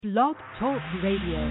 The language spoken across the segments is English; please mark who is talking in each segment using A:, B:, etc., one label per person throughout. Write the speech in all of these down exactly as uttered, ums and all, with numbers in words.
A: Blog Talk Radio.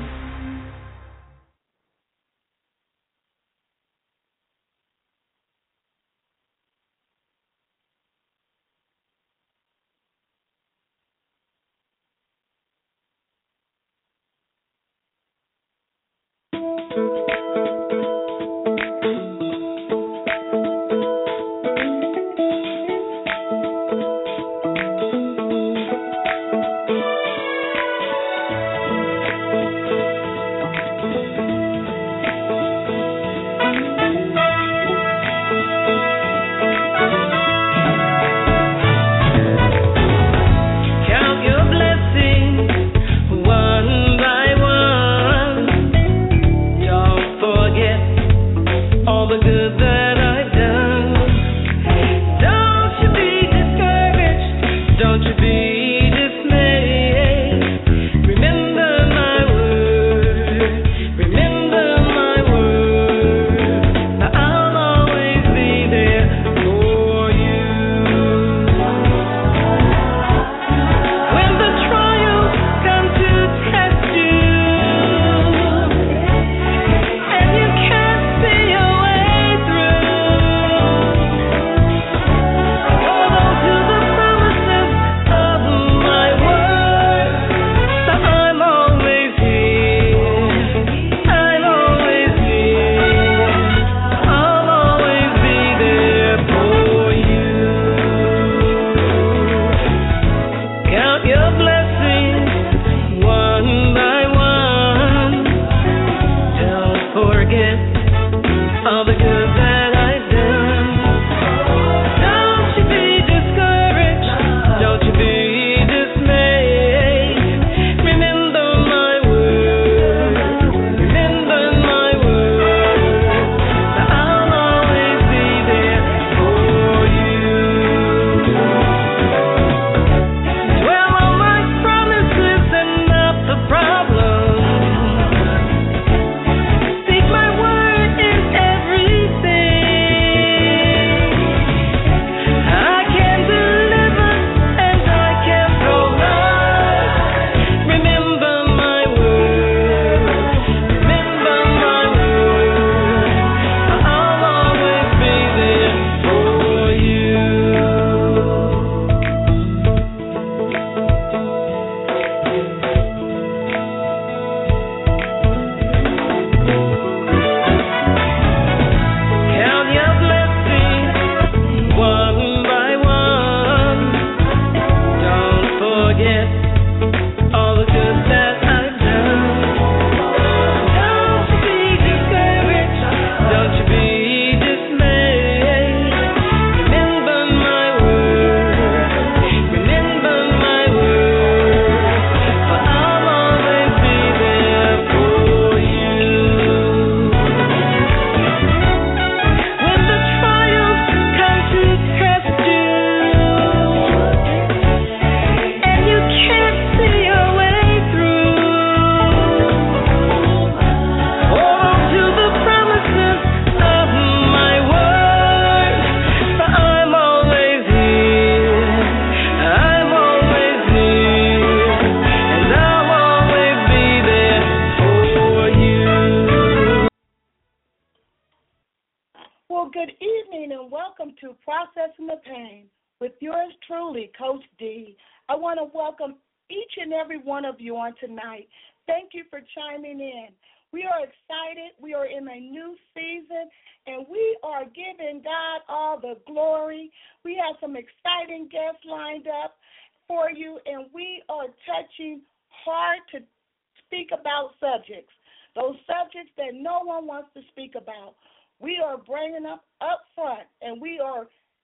B: Tonight. Thank you for chiming in. We are excited. We are in a new season, and we are giving God all the glory. We have some exciting guests lined up for you, and we are touching hard to speak about subjects, those subjects that no one wants to speak about. We are bringing them up front, and we are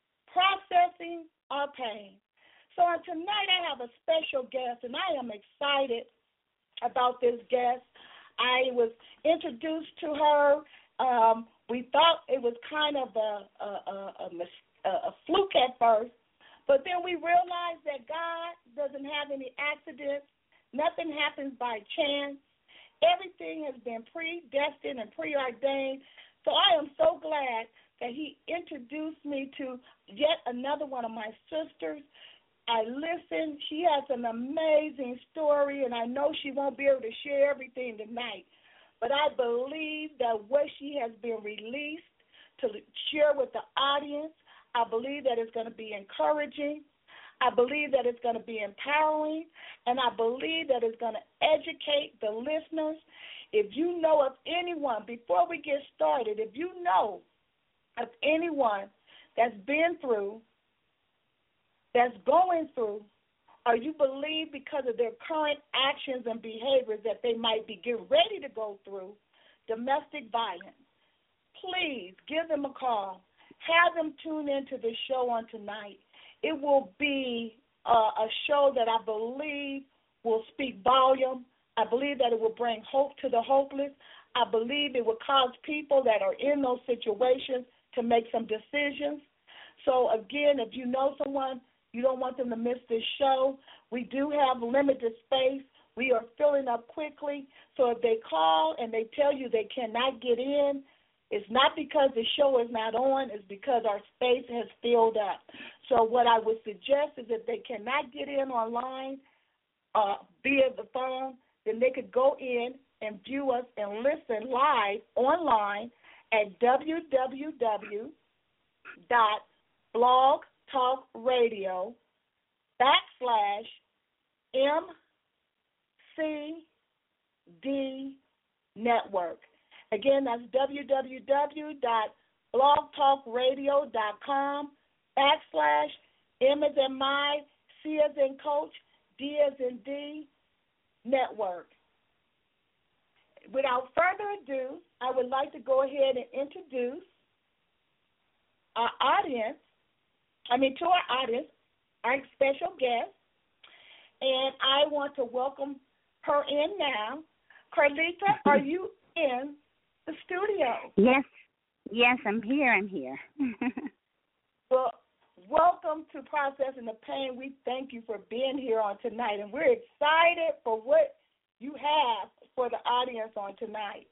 B: processing our pain. So tonight I have a special guest, and I am excited about this guest. I was introduced to her. Um, we thought it was kind of a, a, a, a, a fluke at first, but then we realized that God doesn't have any accidents. Nothing happens by chance. Everything has been predestined and preordained. So I am so glad that he introduced me to yet another one of my sisters. I listened. She has an amazing story, and I know she won't be able to share everything tonight. But I believe that what she has been released to share with the audience, I believe that it's going to be encouraging. I believe that it's going to be empowering, and I believe that it's going to educate the listeners. If you know of anyone, before we get started, if you know of anyone that's been through, that's going through, or you believe because of their current actions and behaviors that they might be getting ready to go through domestic violence, please give them a call. Have them tune into the show on tonight. It will be uh, a show that I believe will speak volume. I believe that it will bring hope to the hopeless. I believe it will cause people that are in those situations to make some decisions. So, again, if you know someone, you don't want them to miss this show, we do have limited space. We are filling up quickly. So if they call and they tell you they cannot get in, it's not because the show is not on. It's because our space has filled up. So what I would suggest is if they cannot get in online uh, via the phone, then they could go in and view us and listen live online at w w w dot blog talk radio backslash M C D network. Again, that's w w w dot blog talk radio dot com backslash M as in my, C as in coach, D as in D network. Without further ado, I would like to go ahead and introduce our audience, I mean to our audience, our special guest, and I want to welcome her in now. Carlita, are you in the studio?
C: Yes, yes, I'm here, I'm here.
B: Well, welcome to Processing the Pain. We thank you for being here on tonight, and we're excited for what you have for the audience on tonight.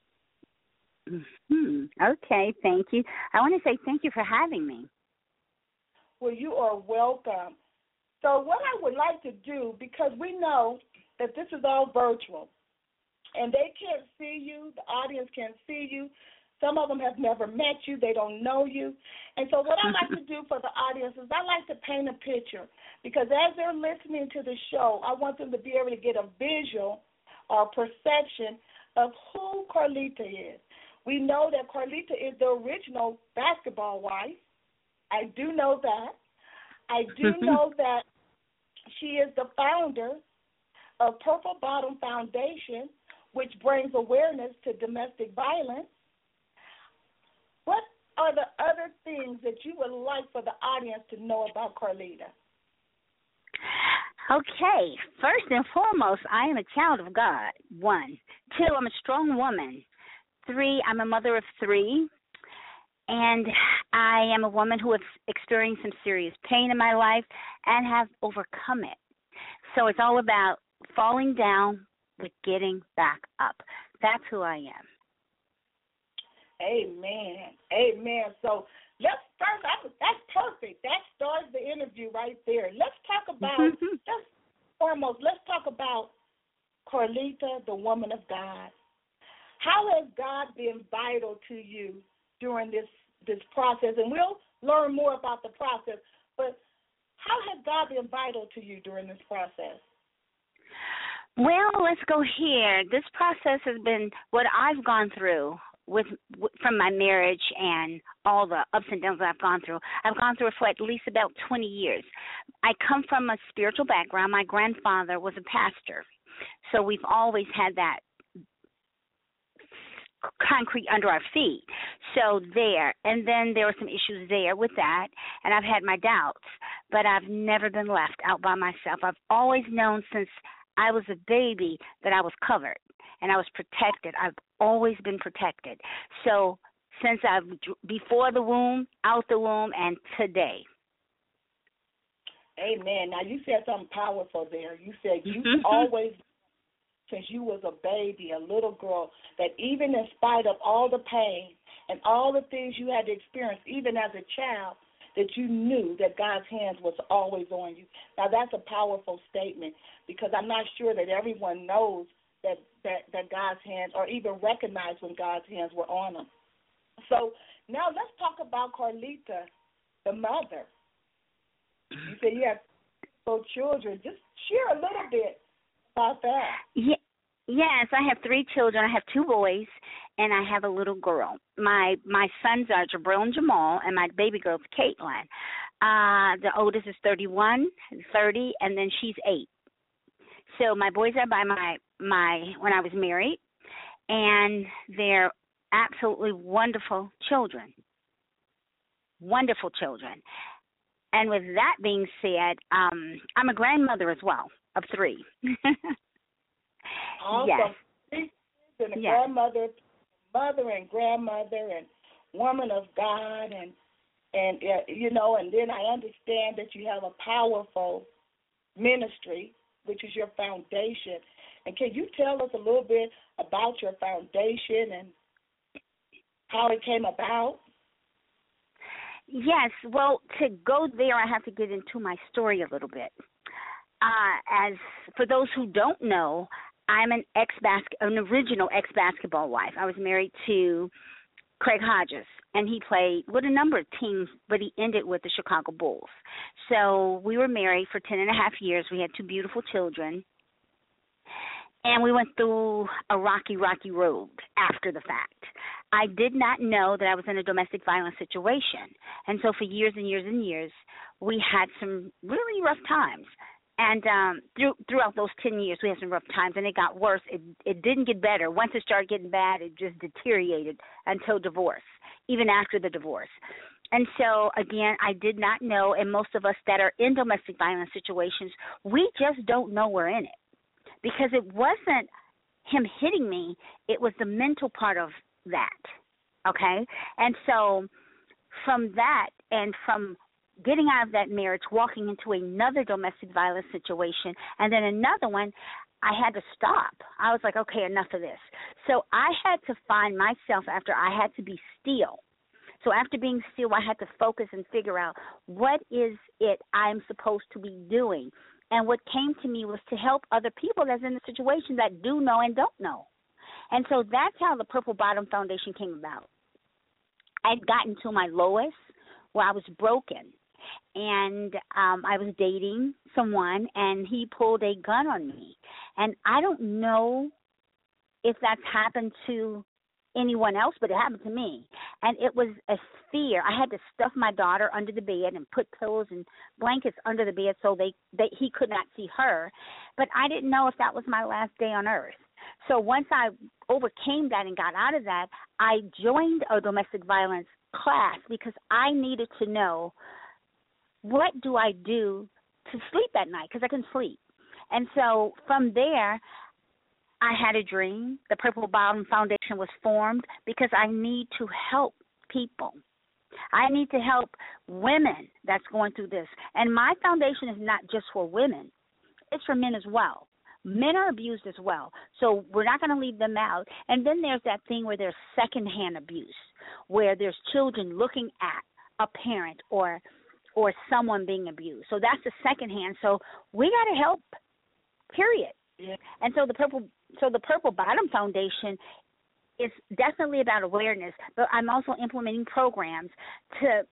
C: Mm-hmm. Okay, thank you. I want to say thank you for having me.
B: Well, you are welcome. So what I would like to do, because we know that this is all virtual, and they can't see you, the audience can't see you. Some of them have never met you. They don't know you. And so what I like to do for the audience is I like to paint a picture, because as they're listening to the show, I want them to be able to get a visual or perception of who Carlita is. We know that Carlita is the original basketball wife. I do know that. I do know that she is the founder of Purple Bottom Foundation, which brings awareness to domestic violence. What are the other things that you would like for the audience to know about Carlita?
C: Okay, first and foremost, I am a child of God, one. Two, I'm a strong woman. Three, I'm a mother of three. And I am a woman who has experienced some serious pain in my life and have overcome it. So it's all about falling down but getting back up. That's who I am.
B: Amen. Amen. So let's start. That's perfect. That starts the interview right there. Let's talk about, let's, foremost, let's talk about Carlita, the woman of God. How has God been vital to you during this, this process? And we'll learn more about the process, but how has God been vital to you during this process?
C: Well, let's go here. This process has been what I've gone through with from my marriage and all the ups and downs that I've gone through. I've gone through it for at least about twenty years. I come from a spiritual background. My grandfather was a pastor, so we've always had that concrete under our feet. So there, and then there were some issues there with that, and I've had my doubts, but I've never been left out by myself. I've always known since I was a baby that I was covered and I was protected. I've always been protected. So since I've, before the womb, out the womb, and today.
B: Amen. Now, you said something powerful there. You said you always, since you was a baby, a little girl, that even in spite of all the pain and all the things you had to experience, even as a child, that you knew that God's hands was always on you. Now, that's a powerful statement because I'm not sure that everyone knows that, that, that God's hands or even recognize when God's hands were on them. So now let's talk about Carlita, the mother. You say you have four children. Just share a little bit about that.
C: Yeah. Yes, I have three children. I have two boys, and I have a little girl. My my sons are Jabril and Jamal, and my baby girl is Caitlin. Uh, the oldest is thirty-one, thirty, and then she's eight. So my boys are by my, my when I was married, and they're absolutely wonderful children, wonderful children. And with that being said, um, I'm a grandmother as well of three.
B: Awesome.
C: Yes.
B: And a
C: yes.
B: grandmother, mother and grandmother and woman of God, and and uh, you know, and then I understand that you have a powerful ministry, which is your foundation. And can you tell us a little bit about your foundation and how it came about?
C: Yes. Well, to go there, I have to get into my story a little bit. Uh, as for those who don't know, I'm an ex-bas- an original ex-basketball wife. I was married to Craig Hodges, and he played with a number of teams, but he ended with the Chicago Bulls. So we were married for ten and a half years. We had two beautiful children, and we went through a rocky, rocky road after the fact. I did not know that I was in a domestic violence situation, and so for years and years and years, we had some really rough times. And um, through, throughout those ten years, we had some rough times, and it got worse. It, it didn't get better. Once it started getting bad, it just deteriorated until divorce, even after the divorce. And so, again, I did not know, and most of us that are in domestic violence situations, we just don't know we're in it because it wasn't him hitting me. It was the mental part of that, okay? And so from that and from getting out of that marriage, walking into another domestic violence situation, and then another one, I had to stop. I was like, okay, enough of this. So I had to find myself after I had to be still. So after being still, I had to focus and figure out what is it I'm supposed to be doing. And what came to me was to help other people that's in the situation that do know and don't know. And so that's how the Purple Bottom Foundation came about. I'd gotten to my lowest where I was broken. And um, I was dating someone, and he pulled a gun on me. And I don't know if that's happened to anyone else, but it happened to me. And it was a fear. I had to stuff my daughter under the bed and put pillows and blankets under the bed so they, they he could not see her. But I didn't know if that was my last day on earth. So once I overcame that and got out of that, I joined a domestic violence class because I needed to know, what do I do to sleep at night? Because I couldn't sleep. And so from there, I had a dream. The Purple Bottom Foundation was formed because I need to help people. I need to help women that's going through this. And my foundation is not just for women. It's for men as well. Men are abused as well. So we're not going to leave them out. And then there's that thing where there's secondhand abuse, where there's children looking at a parent or or someone being abused. So that's the second hand. So we got to help, period. Yeah. And so the Purple so the Purple Bottom Foundation is definitely about awareness, but I'm also implementing programs to,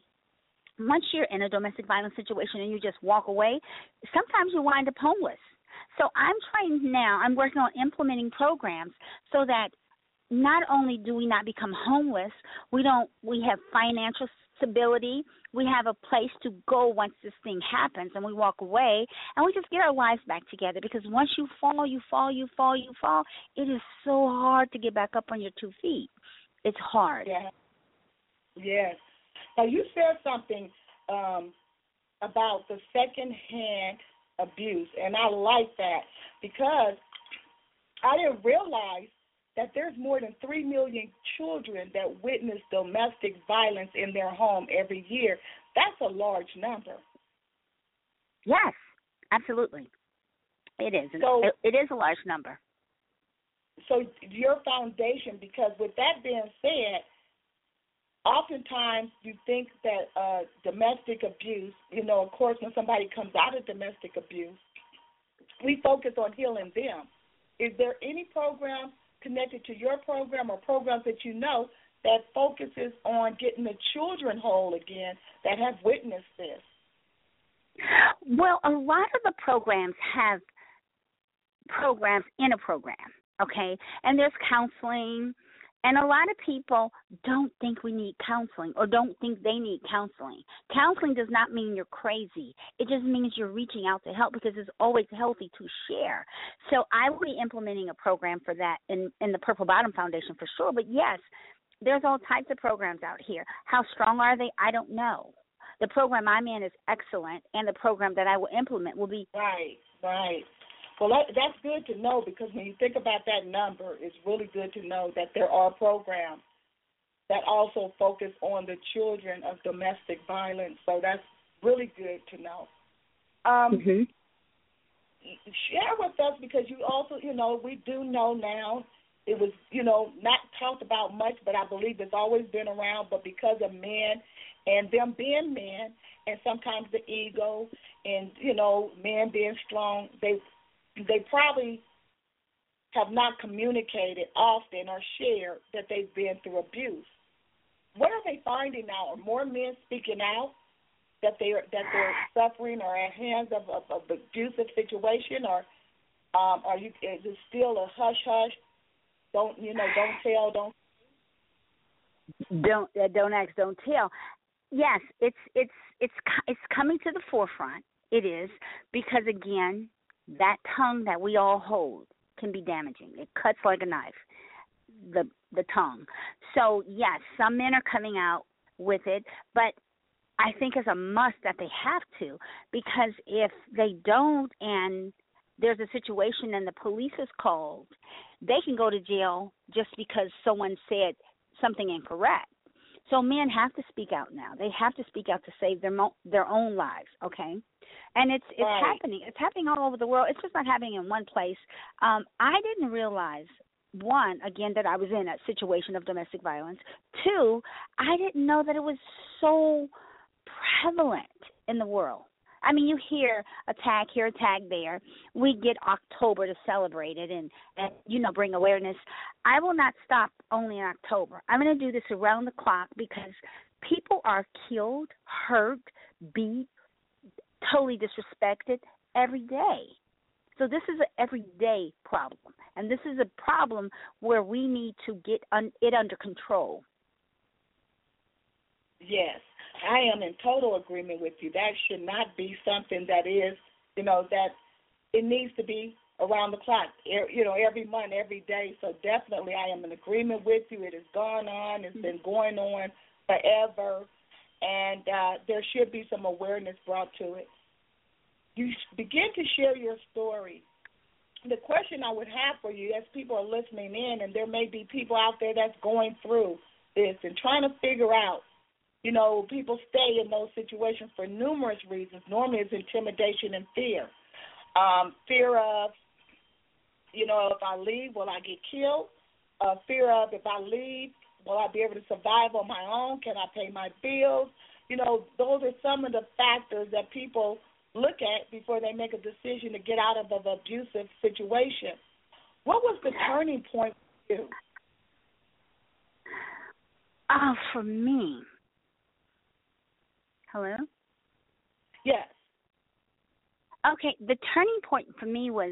C: once you're in a domestic violence situation and you just walk away, sometimes you wind up homeless. So I'm trying now, I'm working on implementing programs so that not only do we not become homeless, we don't, we have financial stability, we have a place to go once this thing happens and we walk away and we just get our lives back together, because once you fall, you fall, you fall, you fall, it is so hard to get back up on your two feet. It's hard.
B: Yeah. Yes. Now you said something um, about the secondhand abuse, and I like that because I didn't realize that there's more than three million children that witness domestic violence in their home every year. That's a large number.
C: Yes, absolutely. It is.
B: So,
C: it is a large number.
B: So your foundation, because with that being said, oftentimes you think that uh, domestic abuse, you know, of course, when somebody comes out of domestic abuse, we focus on healing them. Is there any program connected to your program or programs that you know that focuses on getting the children whole again that have witnessed this?
C: Well, a lot of the programs have programs in a program, okay? And there's counseling, and a lot of people don't think we need counseling or don't think they need counseling. Counseling does not mean you're crazy. It just means you're reaching out to help, because it's always healthy to share. So I will be implementing a program for that in, in the Purple Bottom Foundation for sure. But, yes, there's all types of programs out here. How strong are they? I don't know. The program I'm in is excellent, and the program that I will implement will be.
B: Right, right. Well, that, that's good to know, because when you think about that number, it's really good to know that there are programs that also focus on the children of domestic violence. So that's really good to know. Um,
C: mm-hmm.
B: Share with us, because you also, you know, we do know now, it was, you know, not talked about much, but I believe it's always been around, but because of men and them being men and sometimes the ego and, you know, men being strong, they they probably have not communicated often or shared that they've been through abuse. What are they finding now? Are more men speaking out that they're that they're suffering or at hands of of, of abusive situation, or um, are you is it still a hush hush? Don't you know? Don't tell. Don't
C: don't uh, don't ask. Don't tell. Yes, it's it's it's it's coming to the forefront. It is, because again, that tongue that we all hold can be damaging. It cuts like a knife, the the tongue. So, yes, some men are coming out with it, but I think it's a must that they have to, because if they don't and there's a situation and the police is called, they can go to jail just because someone said something incorrect. So men have to speak out now. They have to speak out to save their mo- their own lives, okay? And it's it's
B: right.
C: happening. It's happening all over the world. It's just not happening in one place. Um, I didn't realize, one, again, that I was in a situation of domestic violence. Two, I didn't know that it was so prevalent in the world. I mean, you hear a tag here, a tag there. We get October to celebrate it and, and, you know, bring awareness. I will not stop only in October. I'm going to do this around the clock, because people are killed, hurt, beat, totally disrespected every day. So this is an everyday problem, and this is a problem where we need to get un- it under control.
B: Yes. I am in total agreement with you. That should not be something that is, you know, that it needs to be around the clock, you know, every month, every day. So definitely I am in agreement with you. It has gone on. It's been going on forever, and uh, there should be some awareness brought to it. You begin to share your story. The question I would have for you, as people are listening in, and there may be people out there that's going through this and trying to figure out, you know, people stay in those situations for numerous reasons. Normally it's intimidation and fear. Um, fear of, you know, if I leave, will I get killed? Uh, fear of, if I leave, will I be able to survive on my own? Can I pay my bills? You know, those are some of the factors that people look at before they make a decision to get out of an abusive situation. What was the turning point for you?
C: Oh, for me. Hello?
B: Yes.
C: Okay, the turning point for me was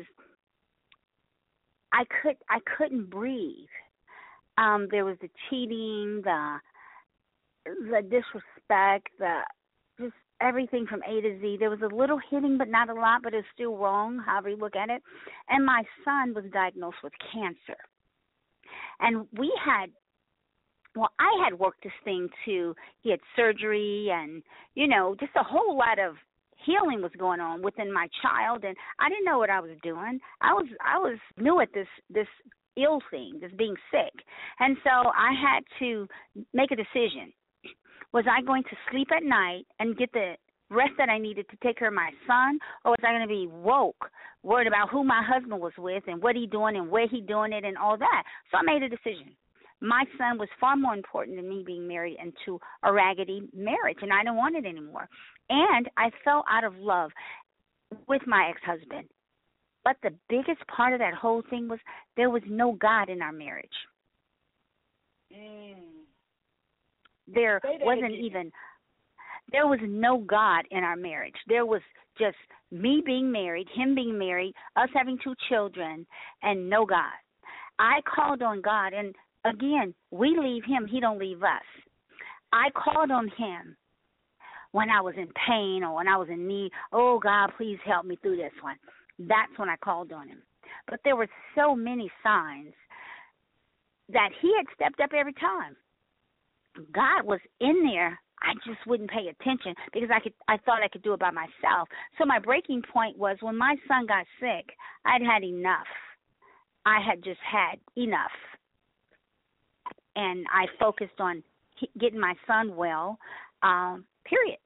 C: I could I couldn't breathe. Um, there was the cheating, the the disrespect, the just everything from A to Z. There was a little hitting, but not a lot, but it's still wrong, however you look at it. And my son was diagnosed with cancer. And we had Well, I had worked this thing too. He had surgery and, you know, just a whole lot of healing was going on within my child, and I didn't know what I was doing. I was I was new at this this ill thing, this being sick. And so I had to make a decision. Was I going to sleep at night and get the rest that I needed to take care of my son, or was I going to be woke, worried about who my husband was with and what he doing and where he doing it and all that? So I made a decision. my son was far more important than me being married into a raggedy marriage, and I didn't want it anymore. And I fell out of love with my ex-husband. But the biggest part of that whole thing was there was no God in our marriage.
B: Mm.
C: There wasn't
B: again.
C: even, there was no God in our marriage. There was just me being married, him being married, us having two children, and no God. I called on God, and again, we leave him, he don't leave us. I called on him when I was in pain or when I was in need. Oh, God, please help me through this one. That's when I called on him. But there were so many signs that he had stepped up every time. God was in there. I just wouldn't pay attention because I could. I thought I could do it by myself. So my breaking point was when my son got sick, I'd had enough. I had just had enough. And I focused on getting my son well, um, period.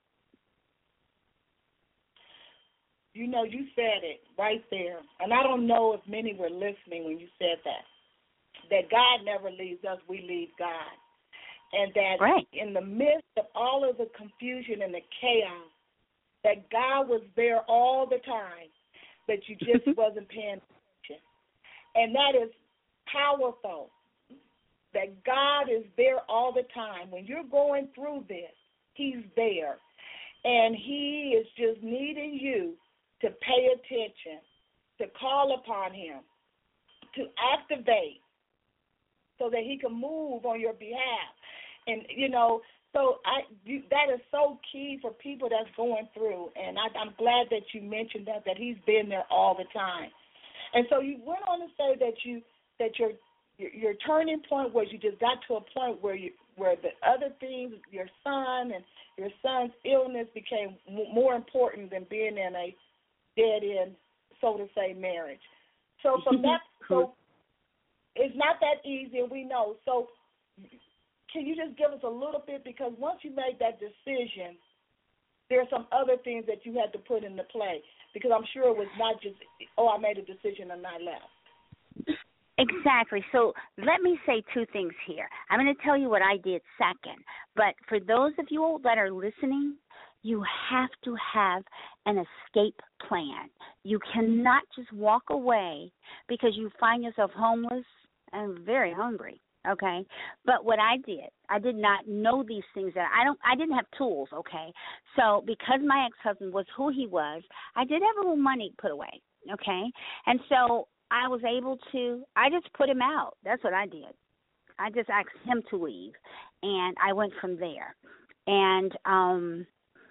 B: You know, you said it right there. And I don't know if many were listening when you said that. That God never leaves us, we leave God. And that
C: right.
B: in the midst of all of the confusion and the chaos, that God was there all the time, but you just wasn't paying attention. And that is powerful, that God is there all the time. When you're going through this, he's there. And he is just needing you to pay attention, to call upon him, to activate so that he can move on your behalf. And, you know, so I you, that is so key for people that's going through. And I, I'm glad that you mentioned that, that he's been there all the time. And so you went on to say that you that your your, your turning point was you just got to a point where you where the other things, your son and your son's illness became m- more important than being in a dead-end, so to say, marriage. So from that, so it's not that easy, and we know. So can you just give us a little bit, because once you made that decision, there are some other things that you had to put into play, because I'm sure it was not just, oh, I made a decision and I left.
C: Exactly. So let me say two things here. I'm going to tell you what I did second, but for those of you that are listening, you have to have an escape plan. You cannot just walk away because you find yourself homeless and very hungry. Okay, but what I did, I did not know these things. That I don't, I didn't have tools. Okay, so because my ex-husband was who he was, I did have a little money put away. Okay, and so I was able to. I just put him out. That's what I did. I just asked him to leave, and I went from there. And um,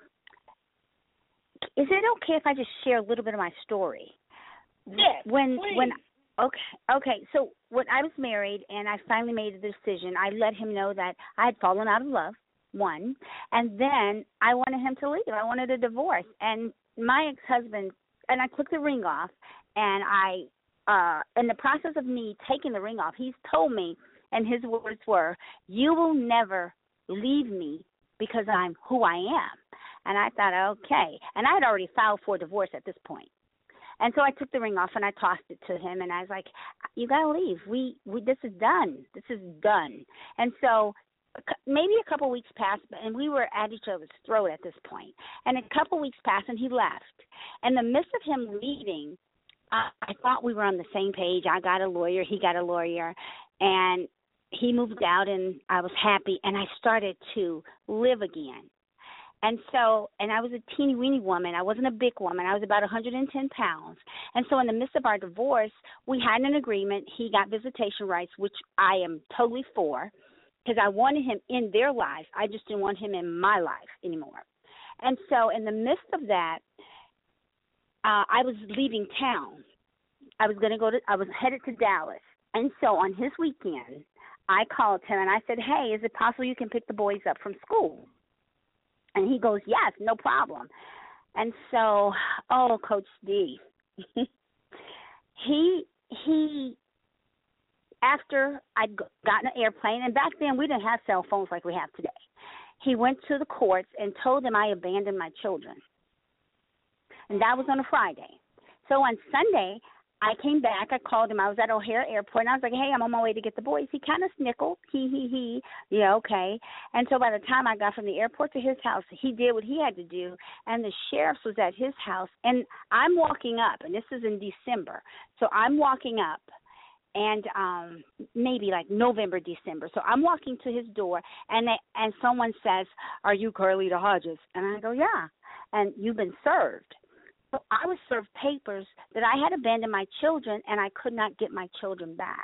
C: is it okay if I just share a little bit of my story?
B: Yes,
C: when
B: please.
C: when Okay, okay. So when I was married and I finally made a decision, I let him know that I had fallen out of love, one, and then I wanted him to leave. I wanted a divorce. And my ex-husband, and I took the ring off, and I, uh, in the process of me taking the ring off, he's told me, and his words were, you will never leave me because I'm who I am. And I thought, okay. And I had already filed for divorce at this point. And so I took the ring off and I tossed it to him, and I was like, "You gotta leave. We, we, this is done. This is done." And so maybe a couple weeks passed, and we were at each other's throat at this point. And a couple weeks passed, and he left. In the midst of him leaving, I, I thought we were on the same page. I got a lawyer, he got a lawyer, and he moved out, and I was happy, and I started to live again. And so, and I was a teeny weeny woman. I wasn't a big woman. I was about one hundred ten pounds. And so in the midst of our divorce, we had an agreement. He got visitation rights, which I am totally for, because I wanted him in their lives. I just didn't want him in my life anymore. And so in the midst of that, uh, I was leaving town. I was going to go to, I was headed to Dallas. And so on his weekend, I called him and I said, hey, is it possible you can pick the boys up from school? And he goes, yes, no problem. And so, oh, Coach D, he, he, after I'd gotten an airplane, and back then we didn't have cell phones like we have today, he went to the courts and told them I abandoned my children. And that was on a Friday. So on Sunday, I came back. I called him. I was at O'Hare Airport, and I was like, hey, I'm on my way to get the boys. He kind of snickled. He, he, he. Yeah, okay. And so by the time I got from the airport to his house, he did what he had to do, and the sheriff's was at his house. And I'm walking up, and this is in December. So I'm walking up, and um maybe like November, December. So I'm walking to his door, and they, and someone says, are you Carlita Hodges? And I go, yeah. And you've been served. So I was served papers that I had abandoned my children, and I could not get my children back.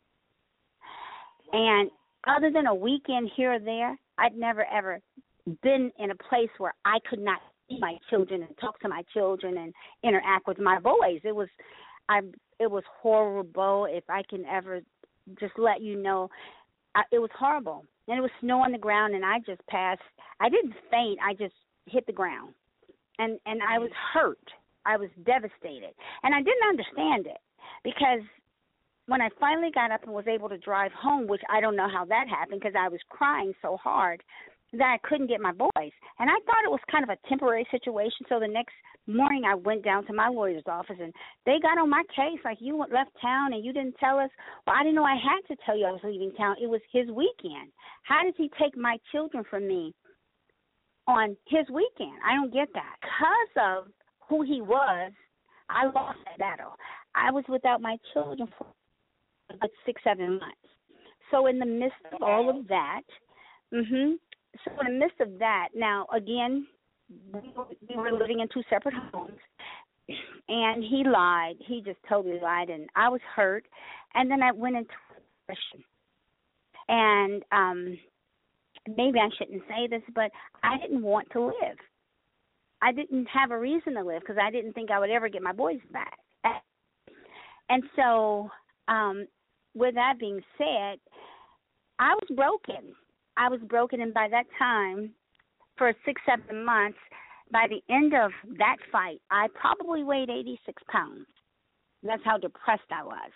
C: And other than a weekend here or there, I'd never, ever been in a place where I could not see my children and talk to my children and interact with my boys. It was, I, it was horrible. If I can ever just let you know, I, it was horrible. And it was snow on the ground, and I just passed. I didn't faint. I just hit the ground. And and I was hurt. I was devastated. And I didn't understand it because when I finally got up and was able to drive home, which I don't know how that happened because I was crying so hard that I couldn't get my boys. And I thought it was kind of a temporary situation. So the next morning I went down to my lawyer's office, and they got on my case like, you left town and you didn't tell us. Well, I didn't know I had to tell you I was leaving town. It was his weekend. How did he take my children from me on his weekend? I don't get that. Because of who he was, I lost that battle. I was without my children for about six, seven months. So in the midst of all of that, mm-hmm, so in the midst of that, now, again, we were living in two separate homes, and he lied. He just totally lied, and I was hurt. And then I went into depression. And um maybe I shouldn't say this, but I didn't want to live. I didn't have a reason to live because I didn't think I would ever get my boys back. And so um, with that being said, I was broken. I was broken, and by that time, for six, seven months, by the end of that fight, I probably weighed eighty-six pounds. That's how depressed I was.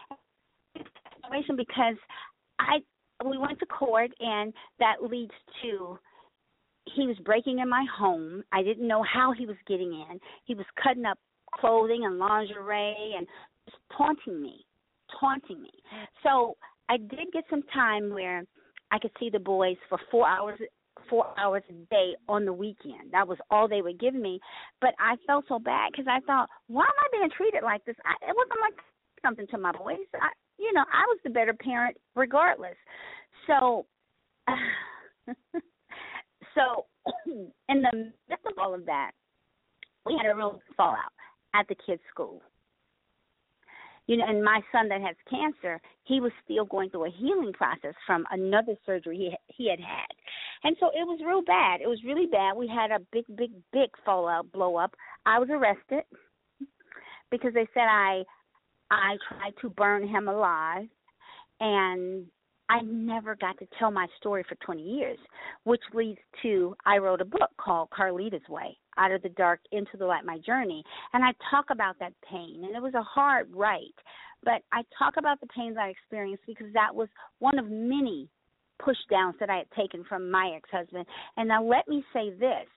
C: Because I... we went to court, and that leads to he was breaking in my home. I didn't know how he was getting in. He was cutting up clothing and lingerie and just taunting me, taunting me. So I did get some time where I could see the boys for four hours four hours a day on the weekend. That was all they would give me. But I felt so bad because I thought, why am I being treated like this? I, it wasn't like something to my boys. I, you know, I was the better parent regardless. So, so in the midst of all of that, we had a real fallout at the kids' school. You know, and my son that has cancer, he was still going through a healing process from another surgery he he had had. And so it was real bad. It was really bad. We had a big, big, big fallout, blow up. I was arrested because they said I I tried to burn him alive, and I never got to tell my story for twenty years, which leads to I wrote a book called Carlita's Way, Out of the Dark into the Light, My Journey. And I talk about that pain, and it was a hard write, but I talk about the pains I experienced because that was one of many push downs that I had taken from my ex-husband. And now let me say this.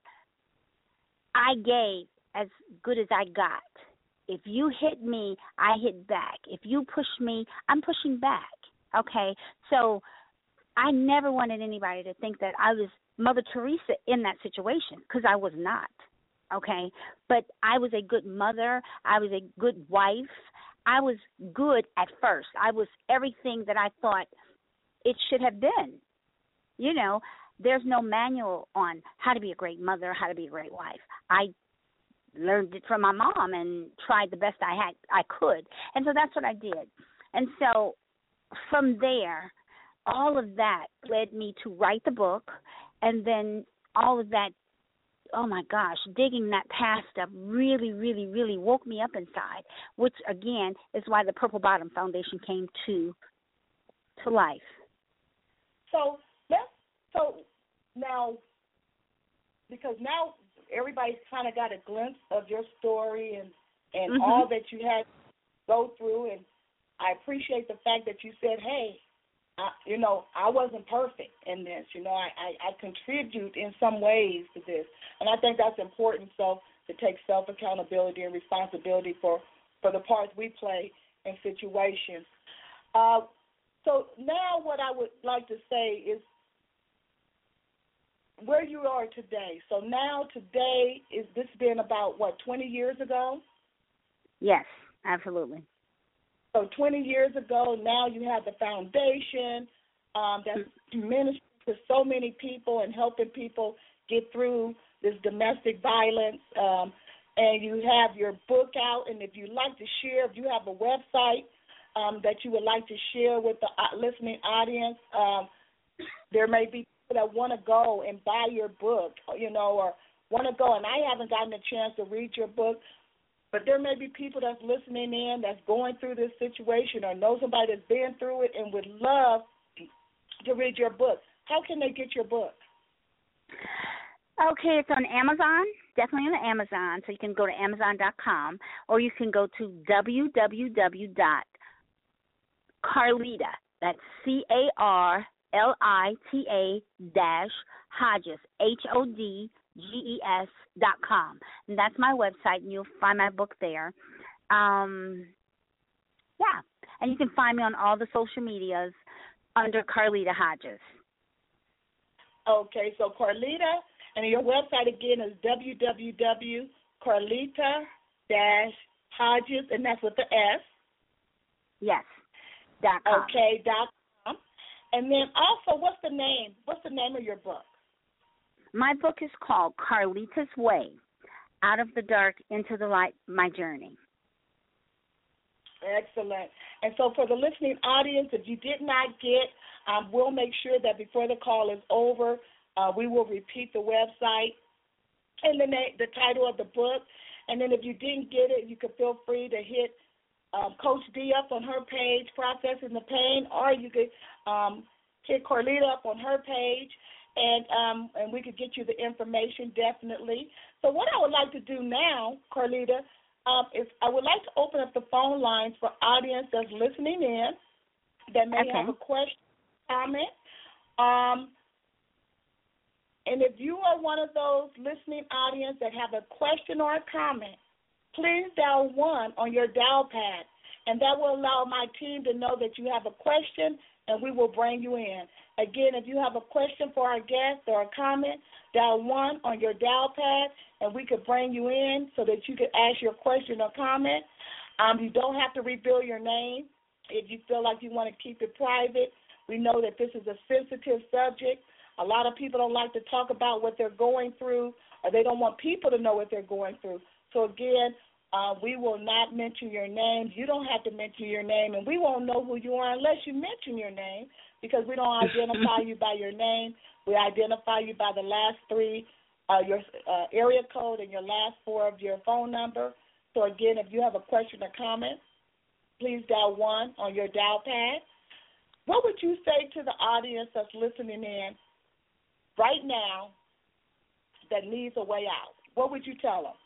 C: I gave as good as I got. If you hit me, I hit back. If you push me, I'm pushing back. Okay? So I never wanted anybody to think that I was Mother Teresa in that situation, because I was not. Okay? But I was a good mother. I was a good wife. I was good at first. I was everything that I thought it should have been. You know, there's no manual on how to be a great mother, how to be a great wife. I learned it from my mom and tried the best I had I could. And so that's what I did. And so from there, all of that led me to write the book, and then all of that, oh my gosh, digging that past stuff really, really, really woke me up inside, which again is why the Purple Bottom Foundation came to to life.
B: So let's so now, because now everybody's kind of got a glimpse of your story and and
C: mm-hmm.
B: all that you had to go through, and I appreciate the fact that you said, hey, I, you know, I wasn't perfect in this. You know, I, I, I contribute in some ways to this, and I think that's important. So to take self accountability and responsibility for for the parts we play in situations. Uh, so now what I would like to say is where you are today. So now today, is this been about, what, twenty years ago?
C: Yes, absolutely.
B: So twenty years ago, now you have the foundation um, that's ministering to so many people and helping people get through this domestic violence. Um, and you have your book out, and if you'd like to share, if you have a website um, that you would like to share with the listening audience, um, there may be that want to go and buy your book, you know, or want to go, and I haven't gotten a chance to read your book, but there may be people that's listening in that's going through this situation or know somebody that's been through it and would love to read your book. How can they get your book?
C: Okay, it's on Amazon, definitely on Amazon, so you can go to amazon dot com, or you can go to w w w dot carlita, that's C A R L I T A dash Hodges, H O D G E S dot com. And that's my website, and you'll find my book there. Um, yeah, and you can find me on all the social medias under Carlita Hodges.
B: Okay, so Carlita, and your website again is w w w dot carlita dash Hodges, and that's with the S.
C: Yes, dot com.
B: Okay, dot com. And then also, what's the name? What's the name of your book?
C: My book is called Carlita's Way, Out of the Dark into the Light, My Journey.
B: Excellent. And so for the listening audience, if you did not get, um, we'll make sure that before the call is over, uh, we will repeat the website and the, name, the title of the book. And then if you didn't get it, you can feel free to hit um, Coach D up on her page, Processing the Pain, or you could um, hit Carlita up on her page, and um, and we could get you the information definitely. So what I would like to do now, Carlita, um, is I would like to open up the phone lines for audience that's listening in that may
C: okay.
B: have a question, comment. Um, and if you are one of those listening audience that have a question or a comment, please dial one on your dial pad, and that will allow my team to know that you have a question, and we will bring you in. Again, if you have a question for our guest or a comment, dial one on your dial pad, and we could bring you in so that you could ask your question or comment. Um, you don't have to reveal your name if you feel like you want to keep it private. We know that this is a sensitive subject. A lot of people don't like to talk about what they're going through, or they don't want people to know what they're going through. So, again, uh, we will not mention your name. You don't have to mention your name, and we won't know who you are unless you mention your name, because we don't identify you by your name. We identify you by the last three, uh, your uh, area code and your last four of your phone number. So, again, if you have a question or comment, please dial one on your dial pad. What would you say to the audience that's listening in right now that needs a way out? What would you tell them?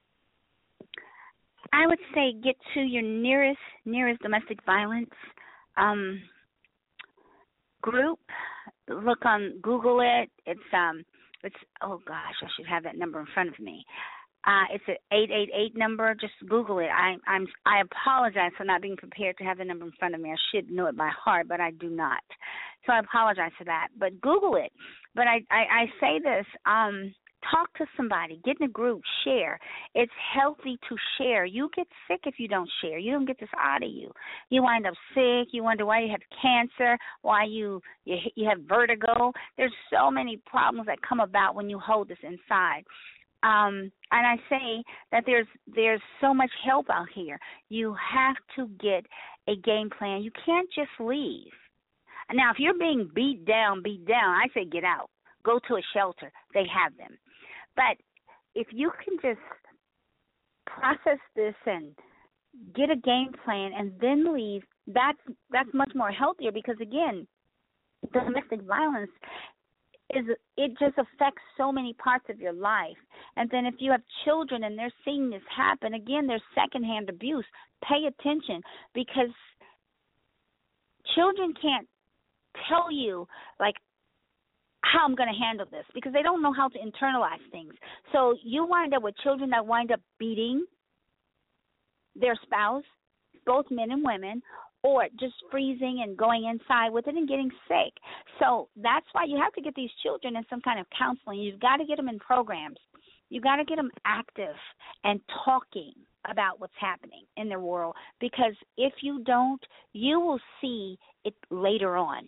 C: I would say get to your nearest nearest domestic violence um, group. Look on Google it. It's um it's oh gosh, I should have that number in front of me. Uh, it's an eight eight eight number. Just Google it. I I'm I apologize for not being prepared to have the number in front of me. I should know it by heart, but I do not. So I apologize for that. But Google it. But I I, I say this. Um, Talk to somebody. Get in a group. Share. It's healthy to share. You get sick if you don't share. You don't get this out of you. You wind up sick. You wonder why you have cancer, why you, you, you have vertigo. There's so many problems that come about when you hold this inside. Um, and I say that there's there's so much help out here. You have to get a game plan. You can't just leave. Now, if you're being beat down, beat down, I say get out. Go to a shelter. They have them. But if you can just process this and get a game plan and then leave, that's that's much more healthier, because, again, domestic violence is it just affects so many parts of your life. And then if you have children and they're seeing this happen, again, there's secondhand abuse. Pay attention, because children can't tell you, like, how I'm going to handle this, because they don't know how to internalize things. So you wind up with children that wind up beating, their spouse, both men and women, or just freezing and going inside with it and getting sick. So that's why you have to get these children in some kind of counseling. You've got to get them in programs. You've got to get them active and talking about what's happening in their world, because if you don't, you will see it later on.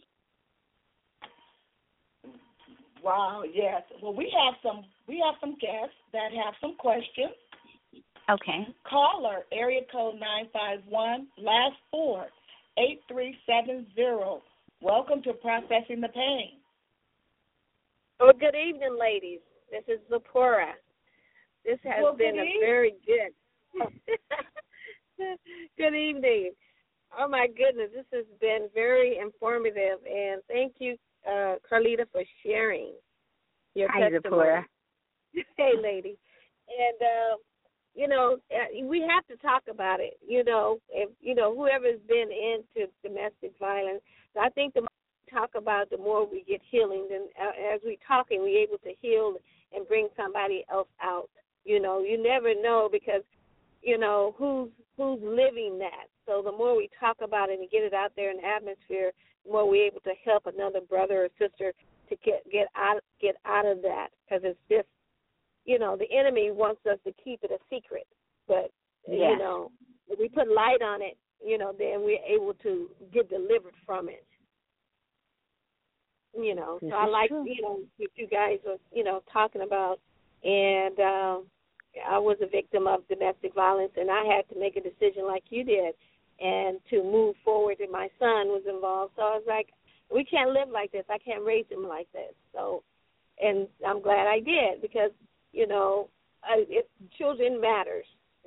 B: Wow, yes. Well, we have some we have some guests that have some questions.
C: Okay.
B: Caller, area code nine five one, last four, eight three seven zero. Welcome to Processing the Pain.
D: Oh, good evening, ladies. This is Zipporah. This has
B: well,
D: been a very good. Good evening. Oh, my goodness, this has been very informative, and thank you, uh, Carlita, for sharing your
C: Hi,
D: testimony.
C: Zipporah.
D: Hey, lady. And, uh, you know, we have to talk about it. You know, if, you know, whoever's been into domestic violence, I think the more we talk about, the more we get healing. And as we're talking, we're able to heal and bring somebody else out. You know, you never know, because, you know, who's who's living that. So the more we talk about it and get it out there in the atmosphere, the more we're able to help another brother or sister to get get out get out of that, because it's just, you know, the enemy wants us to keep it a secret. But,
C: yes.
D: you know, if we put light on it, you know, then we're able to get delivered from it. You know,
C: this
D: so I like,
C: true.
D: you know, what you guys are, you know, talking about. And um, I was a victim of domestic violence, and I had to make a decision like you did and to move forward, and my son was involved. So I was like, we can't live like this. I can't raise him like this. So, and I'm glad I did, because, you know, I, it, children matters.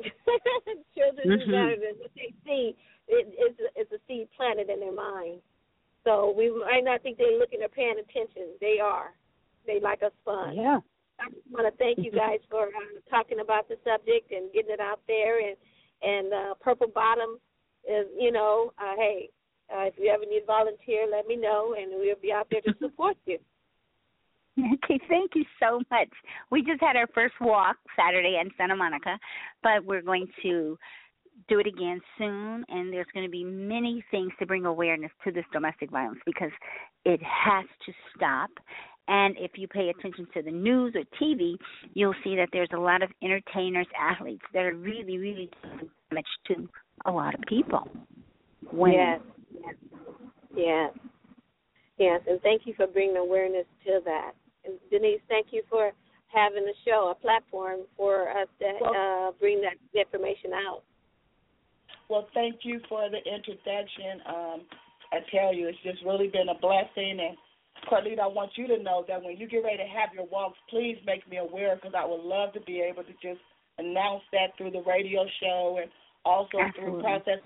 D: Children
C: mm-hmm.
D: matters, and what they see it, it's, a, it's a seed planted in their mind. So we might not think they're looking or paying attention. They are. They like a sponge.
C: Yeah.
D: I just want to thank you guys for uh, talking about the subject and getting it out there. And and uh, Purple Bottom is, you know, uh, hey, uh, if you ever need a volunteer, let me know, and we'll be out there to support you.
C: Okay, thank you so much. We just had our first walk Saturday in Santa Monica, but we're going to do it again soon, and there's going to be many things to bring awareness to this domestic violence, because it has to stop. And if you pay attention to the news or T V, you'll see that there's a lot of entertainers, athletes that are really, really doing damage to a lot of people.
D: Women. Yes, yes, yes. And thank you for bringing awareness to that. And Denise, thank you for having a show, a platform for us to uh, bring that information out.
B: Well, thank you for the introduction. Um, I tell you, it's just really been a blessing. And Carlita, I want you to know that when you get ready to have your walks, please make me aware, because I would love to be able to just announce that through the radio show and also
C: Absolutely.
B: through process.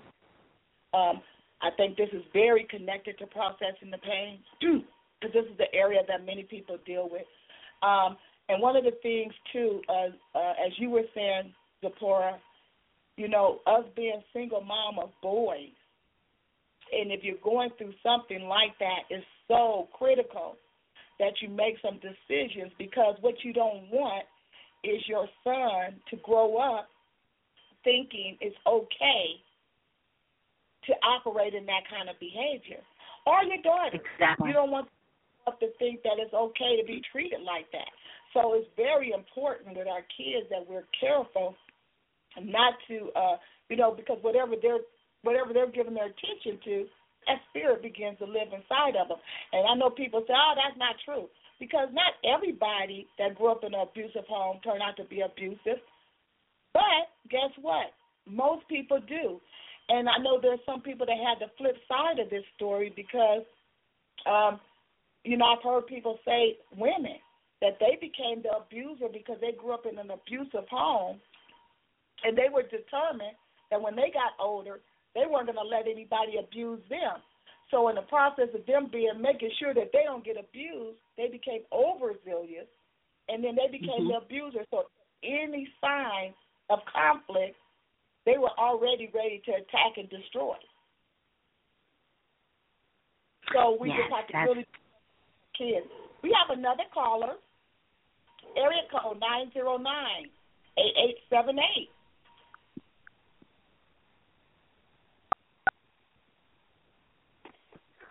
B: Um, I think this is very connected to processing the pain, because this is the area that many people deal with. Um, and one of the things, too, uh, uh, as you were saying, Zipporah, you know, us being single mom of boys, and if you're going through something like that, it's so critical that you make some decisions, because what you don't want is your son to grow up thinking it's okay to operate in that kind of behavior. Or your daughter.
C: Exactly.
B: You don't want to think that it's okay to be treated like that. So it's very important with our kids that we're careful not to, uh, you know, because whatever they're whatever they're giving their attention to, that spirit begins to live inside of them. And I know people say, oh, that's not true, because not everybody that grew up in an abusive home turned out to be abusive. But guess what? Most people do. And I know there's some people that had the flip side of this story, because, um, you know, I've heard people say, women, that they became the abuser because they grew up in an abusive home, and they were determined that when they got older, they weren't going to let anybody abuse them. So in the process of them being making sure that they don't get abused, they became overzealous, and then they became mm-hmm. the abuser. So any sign of conflict, they were already ready to attack and destroy. So we
C: yes,
B: just have to
C: that's...
B: really kids. We have another caller, area code nine zero nine, eight eight seven eight.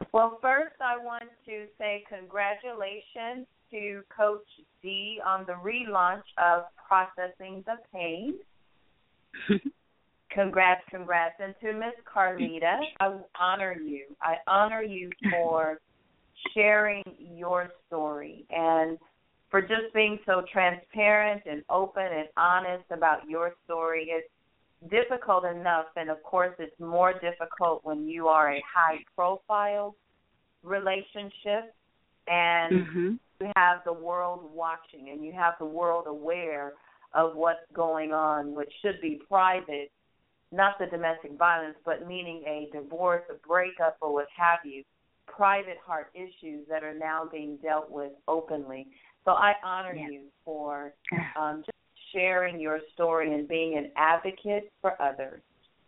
E: Well, first I want to say congratulations to Coach D on the relaunch of Processing the Pain. Congrats, congrats. And to Miss Carlita, I honor you. I honor you for sharing your story and for just being so transparent and open and honest about your story. It's difficult enough, and of course it's more difficult when you are a high-profile relationship and mm-hmm. you have the world watching and you have the world aware of what's going on, which should be private, not the domestic violence, but meaning a divorce, a breakup, or what have you, private heart issues that are now being dealt with openly. So I honor yeah. you for um, just sharing your story and being an advocate for others.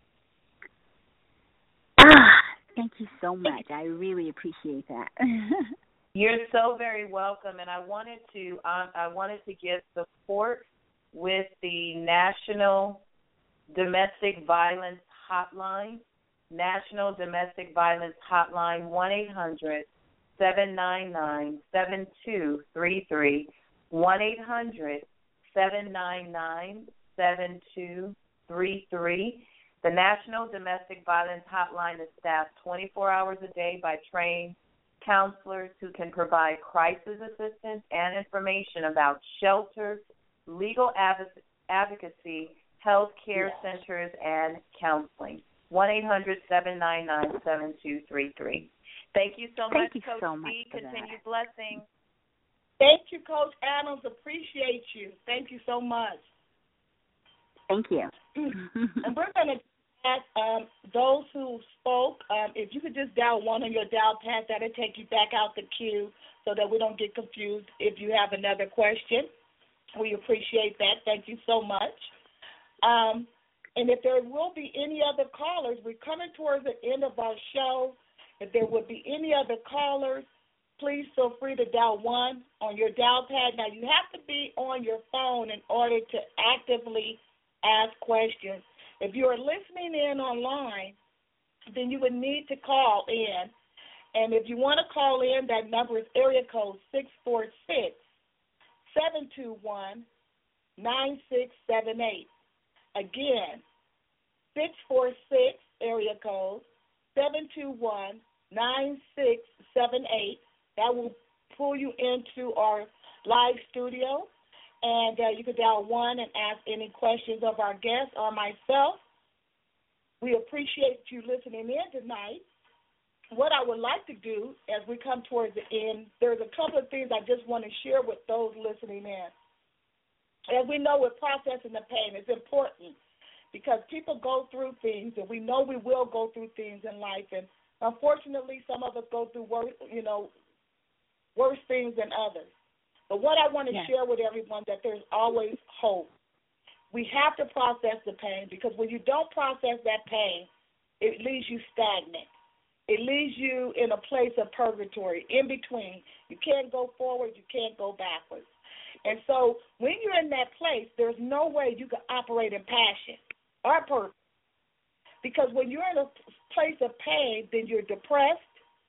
C: Ah, thank you so much. I really appreciate that.
E: You're so very welcome, and I wanted to um, I wanted to give support with the National Domestic Violence Hotline, National Domestic Violence Hotline, one eight hundred seven nine nine seven two three three, one eight hundred seven nine nine seven two three three. The National Domestic Violence Hotline is staffed twenty-four hours a day by trained counselors who can provide crisis assistance and information about shelters, legal advocacy, health care yes. centers, and counseling. one eight hundred seven nine nine seven two three three. Thank you so
C: Thank
E: much,
C: you
E: Coach
C: so much
E: B.
C: for
E: Continue
C: that.
E: blessing.
B: Thank you, Coach Adams. Appreciate you. Thank you so much.
C: Thank you.
B: And we're going to ask um, those who spoke, um, if you could just dial one on your dial pad, that'll take you back out the queue so that we don't get confused if you have another question. We appreciate that. Thank you so much. Um, and if there will be any other callers, we're coming towards the end of our show. If there would be any other callers, please feel free to dial one on your dial pad. Now, you have to be on your phone in order to actively ask questions. If you are listening in online, then you would need to call in. And if you want to call in, that number is area code six four six, seven two one, nine six seven eight. Again, six four six, area code seven two one, nine six seven eight. That will pull you into our live studio. And uh, you can dial one and ask any questions of our guests or myself. We appreciate you listening in tonight. What I would like to do as we come towards the end, there's a couple of things I just want to share with those listening in. As we know, with processing the pain, it's important because people go through things, and we know we will go through things in life. And unfortunately, some of us go through worse, you know, worse things than others. But what I want to yes. share with everyone, that there's always hope. We have to process the pain, because when you don't process that pain, it leaves you stagnant. It leaves you in a place of purgatory, in between. You can't go forward, you can't go backwards. And so when you're in that place, there's no way you can operate in passion or purpose. Because when you're in a place of pain, then you're depressed,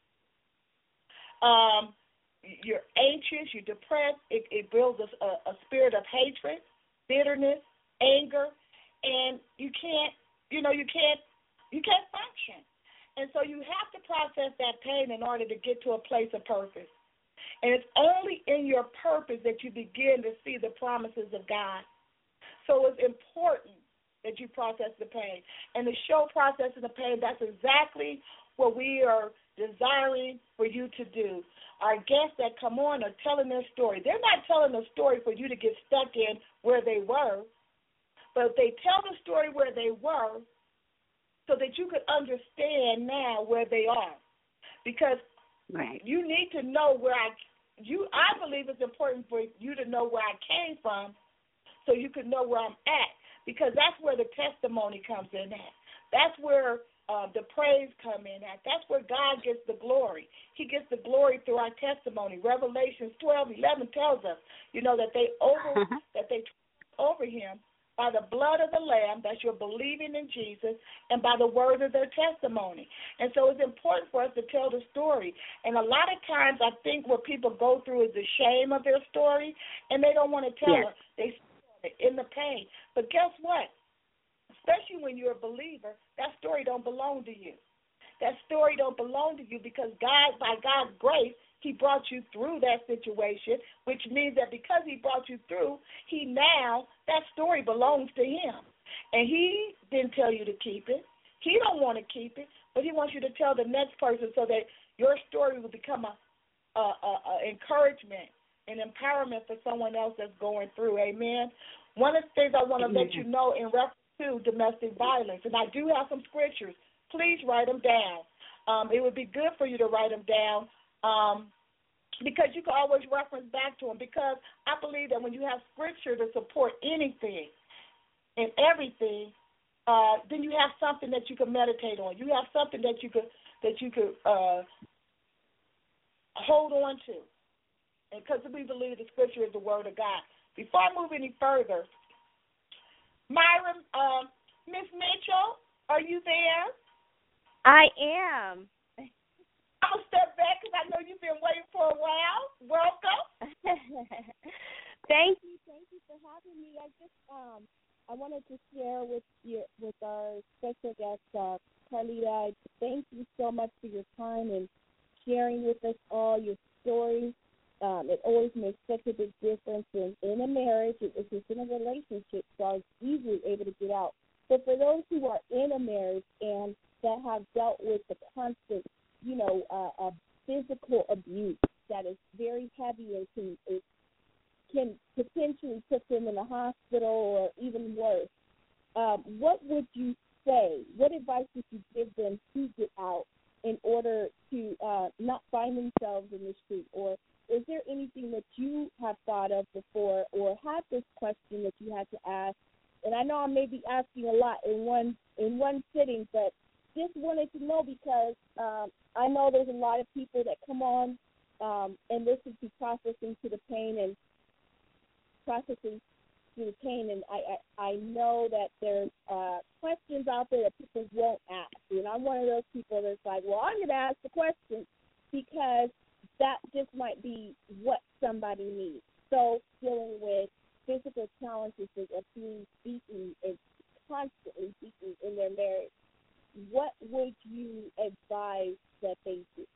B: um, you're anxious, you're depressed. It, it builds a, a spirit of hatred, bitterness, anger, and you can't, you know, you can't, you can't function. And so you have to process that pain in order to get to a place of purpose. And it's only in your purpose that you begin to see the promises of God. So it's important that you process the pain. And the show Processing the Pain, that's exactly what we are desiring for you to do. Our guests that come on are telling their story. They're not telling a story for you to get stuck in where they were, but they tell the story where they were so that you could understand now where they are. Because
C: right.
B: you need to know where I you I believe it's important for you to know where I came from so you can know where I'm at, because that's where the testimony comes in at. That's where uh, the praise come in at. That's where God gets the glory. He gets the glory through our testimony. Revelations twelve eleven tells us, you know, that they over that they over him by the blood of the Lamb, that you're believing in Jesus, and by the word of their testimony. And so it's important for us to tell the story. And a lot of times I think what people go through is the shame of their story, and they don't want to tell
C: Yes.
B: it. They stay in the pain. But guess what? Especially when you're a believer, that story don't belong to you. That story don't belong to you because God, by God's grace, He brought you through that situation, which means that because He brought you through, He now, that story belongs to Him. And He didn't tell you to keep it. He don't want to keep it, but He wants you to tell the next person so that your story will become a, a, a, a encouragement and empowerment for someone else that's going through. Amen. One of the things I want to let you know in reference to domestic violence, and I do have some scriptures. Please write them down. Um, it would be good for you to write them down um, because you can always reference back to them, because I believe that when you have scripture to support anything and everything, uh, then you have something that you can meditate on. You have something that you could that you could uh, hold on to, because we believe the scripture is the word of God. Before I move any further, Myron, uh, Miss Mitchell, are you there?
F: I am.
B: I'm going to step back because I know you've been waiting for a while. Welcome.
F: Thank you. Thank you for having me. I just um I wanted to share with you with our special guest, uh, Carlita. Thank you so much for your time and sharing with us all your stories. Um, it always makes such a big difference in, in a marriage. It, it's just in a relationship, so I was easily able to get out. But for those who are in a marriage and that have dealt with the constant, you know, uh, uh, physical abuse that is very heavy and can, it can potentially put them in a hospital or even worse, um, what would you say? What advice would you give them to get out in order to uh, not find themselves in the street? Or is there anything that you have thought of before or had this question that you had to ask? And I know I may be asking a lot in one in one sitting, but just wanted to know because um, I know there's a lot of people that come on um, and listen to Processing Through the Pain and Processing Through the Pain, and I, I, I know that there's uh, questions out there that people won't ask. And I'm one of those people that's like, well, I'm going to ask the question because that just might be what somebody needs. So dealing with physical challenges of being beaten and constantly beaten in their marriage, what would you advise that they do?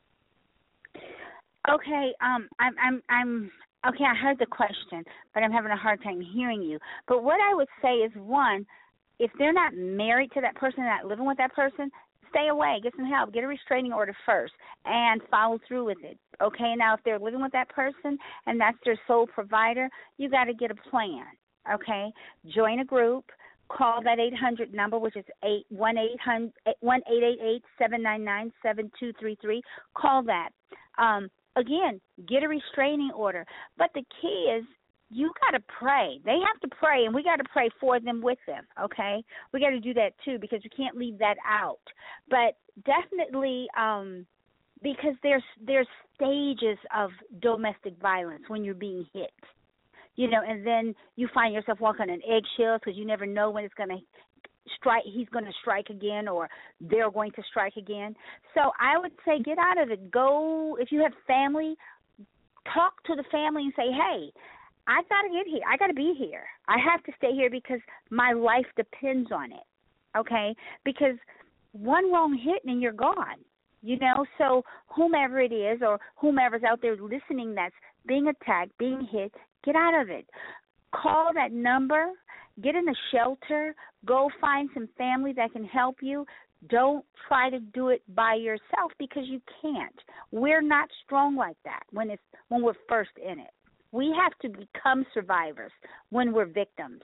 C: Okay, um, I'm, I'm, I'm. Okay, I heard the question, but I'm having a hard time hearing you. But what I would say is, one, if they're not married to that person, not living with that person, stay away, get some help, get a restraining order first, and follow through with it. Okay, now if they're living with that person and that's their sole provider, you got to get a plan. Okay, join a group. Call that eight hundred number, which is one eight eight eight, seven nine nine, seven two three three. Call that. Um, again, get a restraining order. But the key is you got to pray. They have to pray, and we got to pray for them with them, okay? We got to do that too because we can't leave that out. But definitely um, because there's there's stages of domestic violence when you're being hit. You know, and then you find yourself walking on eggshells because you never know when it's going to strike. He's going to strike again, or they're going to strike again. So I would say get out of it. Go, if you have family, talk to the family and say, hey, I got to get here. I got to be here. I have to stay here because my life depends on it, okay? Because one wrong hit and you're gone, you know? So whomever it is or whomever's out there listening that's being attacked, being hit, get out of it. Call that number. Get in a shelter. Go find some family that can help you. Don't try to do it by yourself because you can't. We're not strong like that when it's when we're first in it. We have to become survivors when we're victims.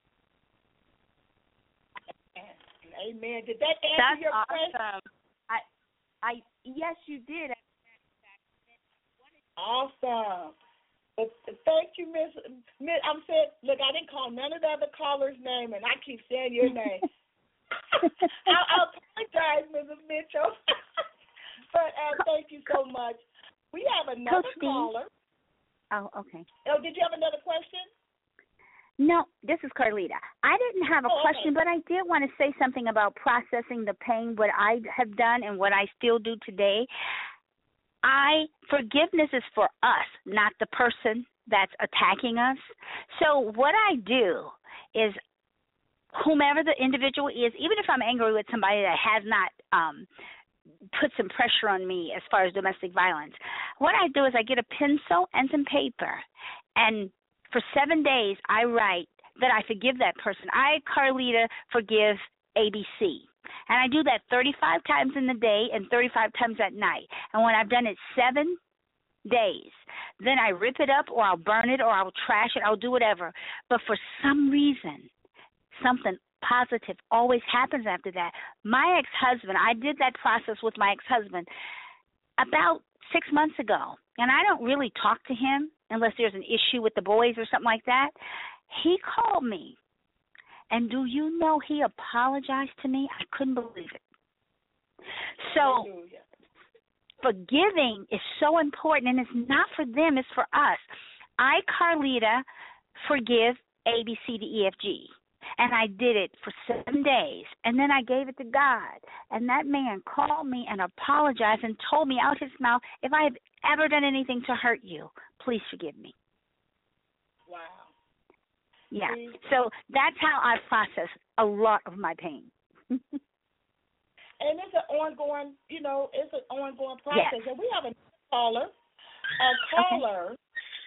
B: Amen. Did that answer
F: That's
B: your
F: awesome.
B: question?
F: I, I, yes, you did.
B: Awesome. But thank you, Miss. Miss I'm saying, look, I didn't call none of the other callers' name, and I keep saying your name. I, I apologize, Missus Mitchell. But uh, thank you so much. We have another
C: Coach
B: caller.
C: Oh, okay.
B: Oh, did you have another question?
C: No, this is Carlita. I didn't have a
B: Oh,
C: question,
B: okay.
C: but I did want to say something about processing the pain, what I have done and what I still do today. I forgiveness is for us, not the person that's attacking us. So what I do is whomever the individual is, even if I'm angry with somebody that has not um, put some pressure on me as far as domestic violence, what I do is I get a pencil and some paper, and for seven days I write that I forgive that person. I, Carlita, forgive A B C. And I do that thirty-five times in the day and thirty-five times at night. And when I've done it seven days, then I rip it up or I'll burn it or I'll trash it. I'll do whatever. But for some reason, something positive always happens after that. My ex-husband, I did that process with my ex-husband about six months ago. And I don't really talk to him unless there's an issue with the boys or something like that. He called me. And do you know he apologized to me? I couldn't believe it. So forgiving is so important, and it's not for them, it's for us. I, Carlita, forgive A, B, C, D, E, F, G. And I did it for seven days. And then I gave it to God. And that man called me and apologized and told me out his mouth, if I have ever done anything to hurt you, please forgive me.
B: Wow.
C: Yeah. So that's how I process a lot of my pain.
B: And it's an ongoing, you know, it's an ongoing process.
C: Yes.
B: And we have a caller, a caller, okay.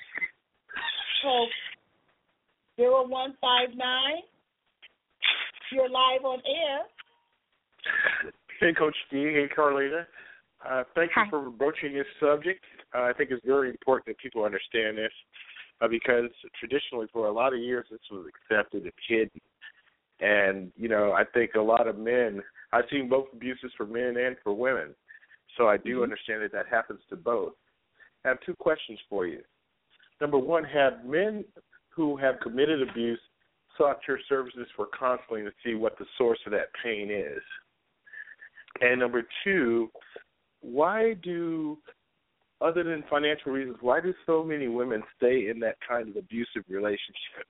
B: code zero one five nine. You're live on air.
G: Hey, Coach D. Hey, Carlita. Uh, thank
C: Hi.
G: you for broaching this subject. Uh, I think it's very important that people understand this uh, because traditionally for a lot of years this was accepted and hidden. And, you know, I think a lot of men, I've seen both abuses for men and for women, so I do mm-hmm. understand that that happens to both. I have two questions for you. Number one, have men who have committed abuse sought your services for counseling to see what the source of that pain is? And number two, why do, other than financial reasons, why do so many women stay in that kind of abusive relationship?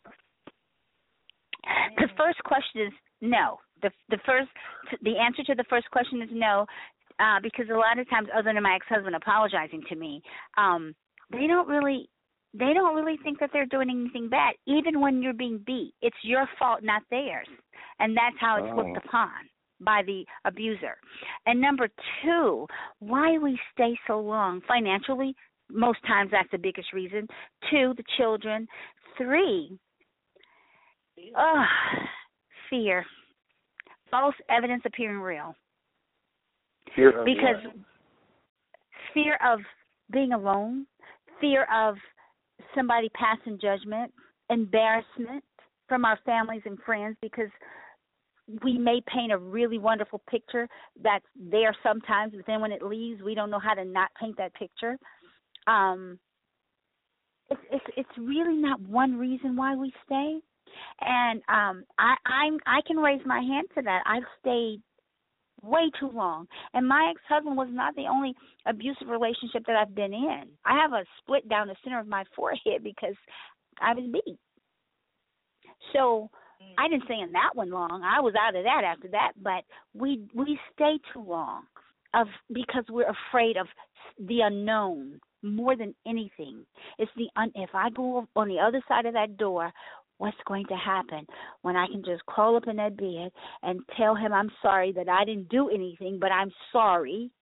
C: The first question is no. The the first the answer to the first question is no, uh, because a lot of times, other than my ex-husband apologizing to me, um, they don't really they don't really think that they're doing anything bad. Even when you're being beat, it's your fault, not theirs, and that's how it's
G: oh.
C: looked upon by the abuser. And number two, why we stay so long financially, most times that's the biggest reason. Two, the children. Three, oh, fear. False evidence appearing real.
G: Fear of
C: because
G: what?
C: Fear of being alone, fear of somebody passing judgment, embarrassment from our families and friends because we may paint a really wonderful picture that's there sometimes, but then when it leaves, we don't know how to not paint that picture. Um, it's, it's, it's really not one reason why we stay. And um, I I'm, I can raise my hand to that. I've stayed way too long. And my ex-husband was not the only abusive relationship that I've been in. I have a split down the center of my forehead because I was beat. So I didn't stay in that one long. I was out of that after that. But we we stay too long of because we're afraid of the unknown more than anything. It's the un, if I go on the other side of that door, what's going to happen when I can just crawl up in that bed and tell him I'm sorry that I didn't do anything, but I'm sorry,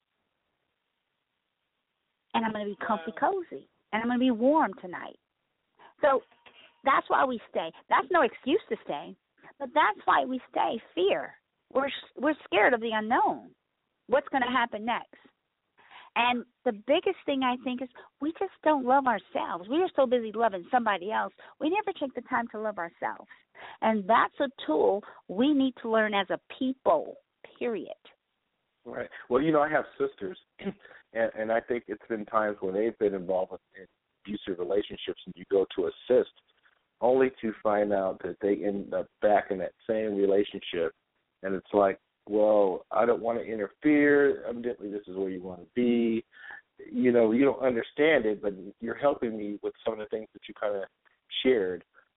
C: and I'm going to be comfy cozy, and I'm going to be warm tonight. So that's why we stay. That's no excuse to stay, but that's why we stay, fear. We're, we're scared of the unknown. What's going to happen next? And the biggest thing I think is we just don't love ourselves. We are so busy loving somebody else. We never take the time to love ourselves. And that's a tool we need to learn as a people, period.
G: Right. Well, you know, I have sisters, and, and I think it's been times when they've been involved in abusive relationships and you go to assist only to find out that they end up back in that same relationship. And it's like, well, I don't want to interfere. Evidently, this is where you want to be. You know, you don't understand it, but you're helping me with some of the things that you kind of shared uh, with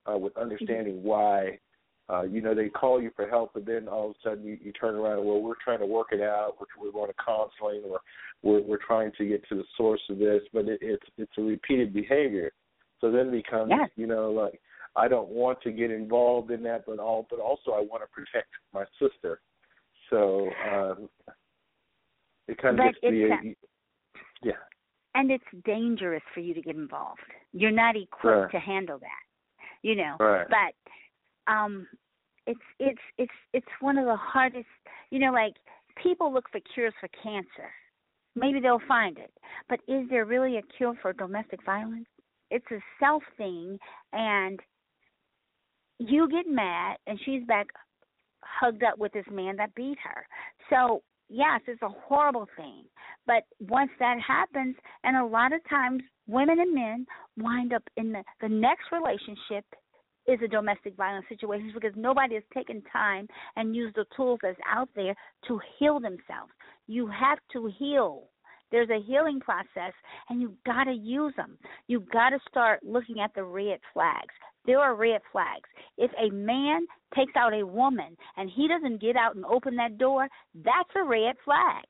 G: understanding why. Uh, you know, they call you for help, but then all of a sudden you, you turn around and, well, we're trying to work it out. We're, we're going to counseling, or we're, we're trying to get to the source of this, but it, it's it's a repeated behavior. So then it becomes,
C: yeah.
G: you know, like, I don't want to get involved in that, but all, but also I want to protect my sister. So um, it kind of
C: but
G: gets to be, a,
C: a,
G: yeah.
C: And it's dangerous for you to get involved. You're not equipped
G: right.
C: to handle that, you know.
G: Right.
C: But um, it's it's it's it's one of the hardest. You know, like people look for cures for cancer. Maybe they'll find it, but is there really a cure for domestic violence? It's a self thing, and you get mad, and she's back hugged up with this man that beat her. So, yes, it's a horrible thing. But once that happens, and a lot of times women and men wind up in the, the next relationship is a domestic violence situation because nobody has taken time and used the tools that's out there to heal themselves. You have to heal. There's a healing process, and you've got to use them. You've got to start looking at the red flags. There are red flags. If a man takes out a woman and he doesn't get out and open that door, that's a red flag.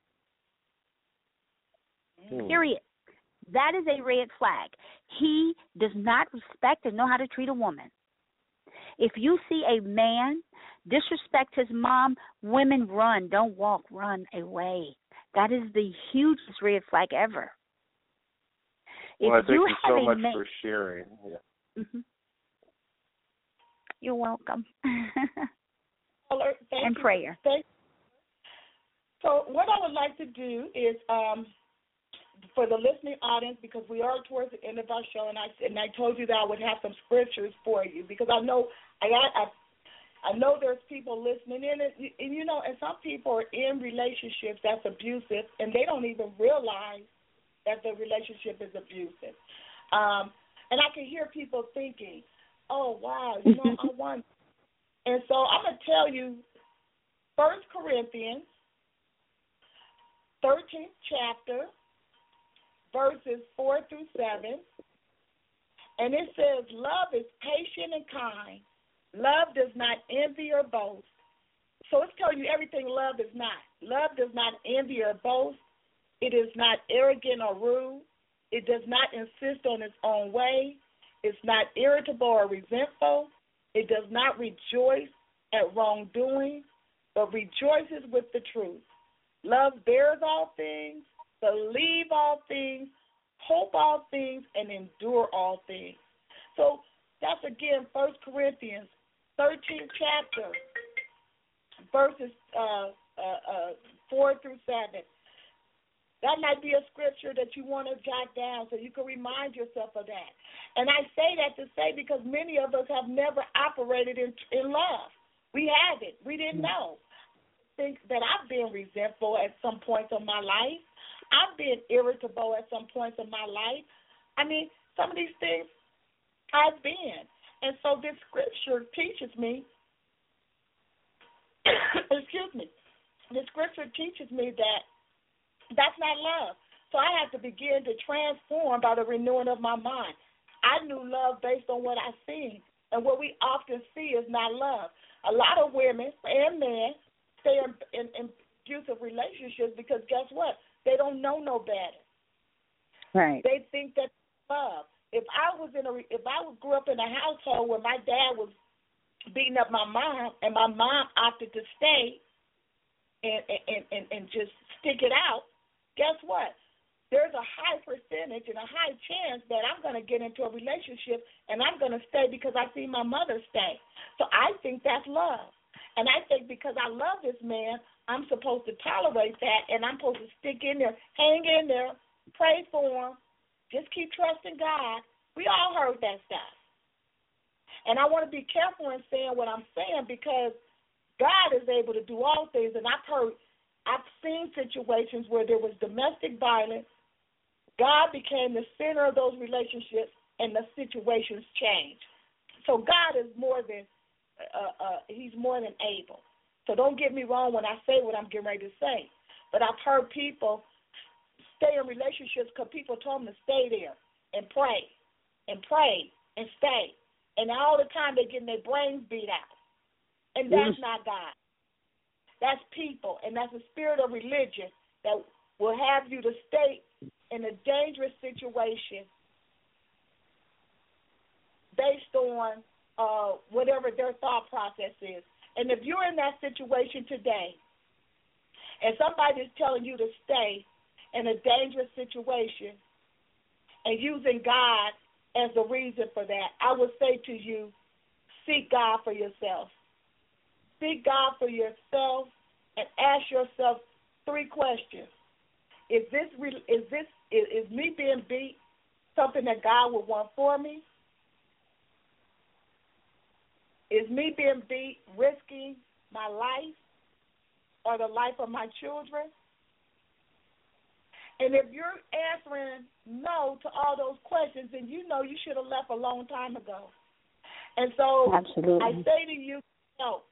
C: Mm. Period. That is a red flag. He does not respect and know how to treat a woman. If you see a man disrespect his mom, women run. Don't walk, run away. That is the hugest red flag ever.
G: Well,
C: if
G: I thank you, you so much
C: ma-
G: for sharing. Yeah.
C: Mm-hmm. You're welcome.
B: Well, thank
C: and
B: you.
C: prayer.
B: Thank so what I would like to do is, um, for the listening audience, because we are towards the end of our show, and I and I told you that I would have some scriptures for you, because I know I I, I know there's people listening in, and, and you know, and some people are in relationships that's abusive, and they don't even realize that the relationship is abusive. Um, and I can hear people thinking, oh, wow, you know, I want. And so I'm going to tell you First Corinthians, thirteenth chapter, verses four through seven. And it says, love is patient and kind. Love does not envy or boast. So it's telling you everything love is not. Love does not envy or boast. It is not arrogant or rude. It does not insist on its own way. It's not irritable or resentful. It does not rejoice at wrongdoing, but rejoices with the truth. Love bears all things, believe all things, hope all things, and endure all things. So that's, again, First Corinthians, thirteenth chapter, verses uh, uh, uh, four through seven. That might be a scripture that you want to jot down so you can remind yourself of that. And I say that to say because many of us have never operated in, in love. We haven't. We didn't know. I think that I've been resentful at some points of my life. I've been irritable at some points of my life. I mean, some of these things I've been. And so this scripture teaches me, excuse me, the scripture teaches me that that's not love. So I had to begin to transform by the renewing of my mind. I knew love based on what I seen, and what we often see is not love. A lot of women and men stay in, in, in abusive relationships because guess what? They don't know no better.
C: Right.
B: They think that love. If I was in a, if I grew up in a household where my dad was beating up my mom, and my mom opted to stay and and and, and just stick it out, guess what? There's a high percentage and a high chance that I'm going to get into a relationship and I'm going to stay because I see my mother stay. So I think that's love. And I think because I love this man, I'm supposed to tolerate that, and I'm supposed to stick in there, hang in there, pray for him, just keep trusting God. We all heard that stuff. And I want to be careful in saying what I'm saying because God is able to do all things, and I've heard I've seen situations where there was domestic violence. God became the center of those relationships, and the situations changed. So God is more than uh, uh, He's more than able. So don't get me wrong when I say what I'm getting ready to say. But I've heard people stay in relationships because people told them to stay there and pray and pray and stay. and all the time they're getting their brains beat out. And that's
C: Mm.
B: not God. That's people, and that's a spirit of religion that will have you to stay in a dangerous situation based on uh, whatever their thought process is. And if you're in that situation today, and somebody is telling you to stay in a dangerous situation and using God as the reason for that, I would say to you, seek God for yourself. Seek God for yourself and ask yourself three questions. Is this is this is, is me being beat something that God would want for me? Is me being beat risking my life or the life of my children? And if you're answering no to all those questions, then you know you should have left a long time ago. And so
C: Absolutely.
B: I say to you, help.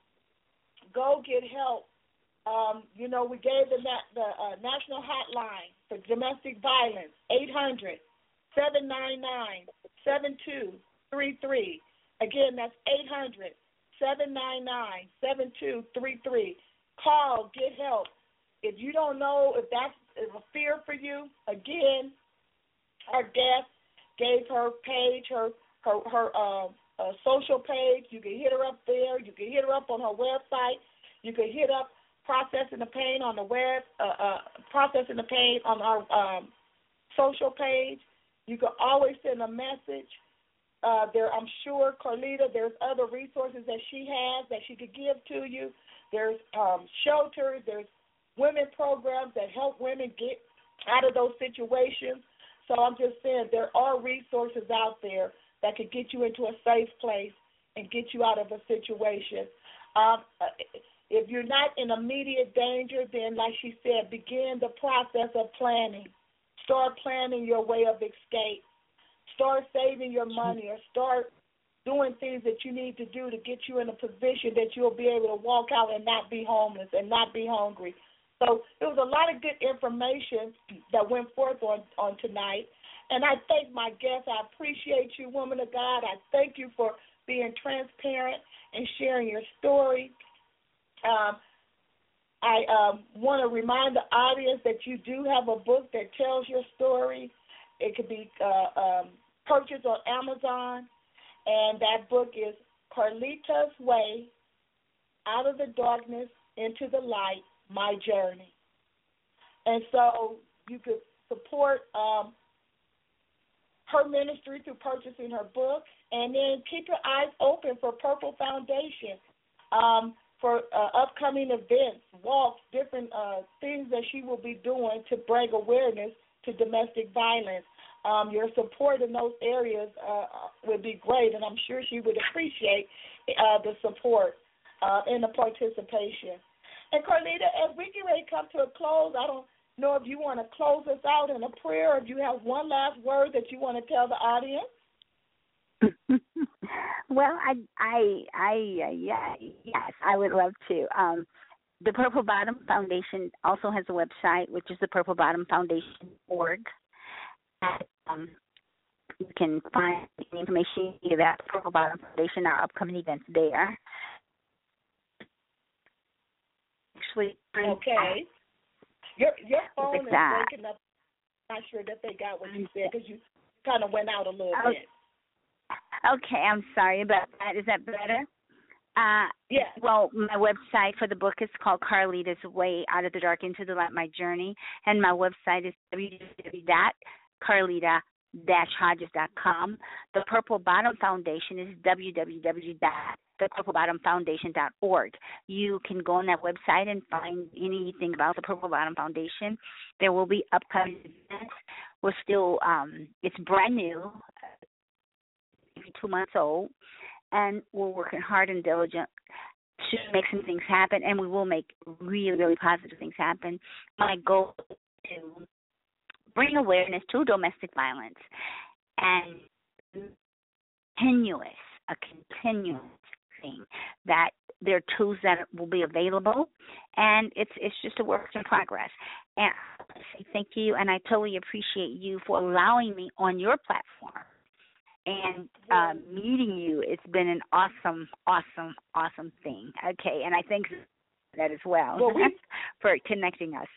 B: Go get help. Um, you know, we gave the, the uh, national hotline for domestic violence, eight hundred, seven nine nine, seven two three three. Again, that's eight hundred, seven nine nine, seven two three three. Call, get help. If you don't know if that's a fear for you, again, our guest gave her page, her her, her uh, uh, social page. You can hit her up there. You can hit her up on her website. You can hit up Processing the Pain on the web, uh, uh, Processing the Pain on our um, social page. You can always send a message. Uh, there, I'm sure, Carlita, there's other resources that she has that she could give to you. There's um, shelters. There's women programs that help women get out of those situations. So I'm just saying there are resources out there that could get you into a safe place and get you out of a situation. Um, if you're not in immediate danger, then, like she said, begin the process of planning. Start planning your way of escape. Start saving your money or start doing things that you need to do to get you in a position that you'll be able to walk out and not be homeless and not be hungry. So there was a lot of good information that went forth on, on tonight. And I thank my guests. I appreciate you, woman of God. I thank you for being transparent and sharing your story. Um, I um, want to remind the audience that you do have a book that tells your story. It could be uh, um, purchased on Amazon, and that book is Carlita's Way, Out of the Darkness into the Light, My Journey. And so you could support um, her ministry through purchasing her book, and then keep your eyes open for Purple Foundation, um, for uh, upcoming events, walks, different uh, things that she will be doing to bring awareness to domestic violence. Um, your support in those areas uh, would be great, and I'm sure she would appreciate uh, the support uh, and the participation. And Carlita, as we get ready to come to a close, I don't know if you want to close us out in a prayer, or if you have one last word that you want to tell the audience.
C: Well, I, I, I, uh, yeah, yes, I would love to. Um, the Purple Bottom Foundation also has a website, which is the purple bottom foundation dot org. And, um, you can find any information about the Purple Bottom Foundation, our upcoming events there. Actually,
B: okay. Your your phone is
C: that.
B: breaking up. I'm not sure that they got what you said because you kind of went out a little
C: oh,
B: bit.
C: Okay, I'm sorry about that. Is that better? Uh,
B: yeah.
C: Well, my website for the book is called Carlita's Way, Out of the Dark into the Light, My Journey, and my website is w w w dot carlita dash hodges dot com. The Purple Bottom Foundation is w w w dot the purple bottom foundation dot org. You can go on that website and find anything about the Purple Bottom Foundation. There will be upcoming events. We're still, um, it's brand new, two months old, and we're working hard and diligent to make some things happen, and we will make really, really positive things happen. My goal is to bring awareness to domestic violence and continuous, a continuous thing, that there are tools that will be available, and it's it's just a work in progress. And I say thank you, and I totally appreciate you for allowing me on your platform and um, meeting you. It's been an awesome, awesome, awesome thing. Okay, and I thank that as well,
B: well we,
C: for connecting us.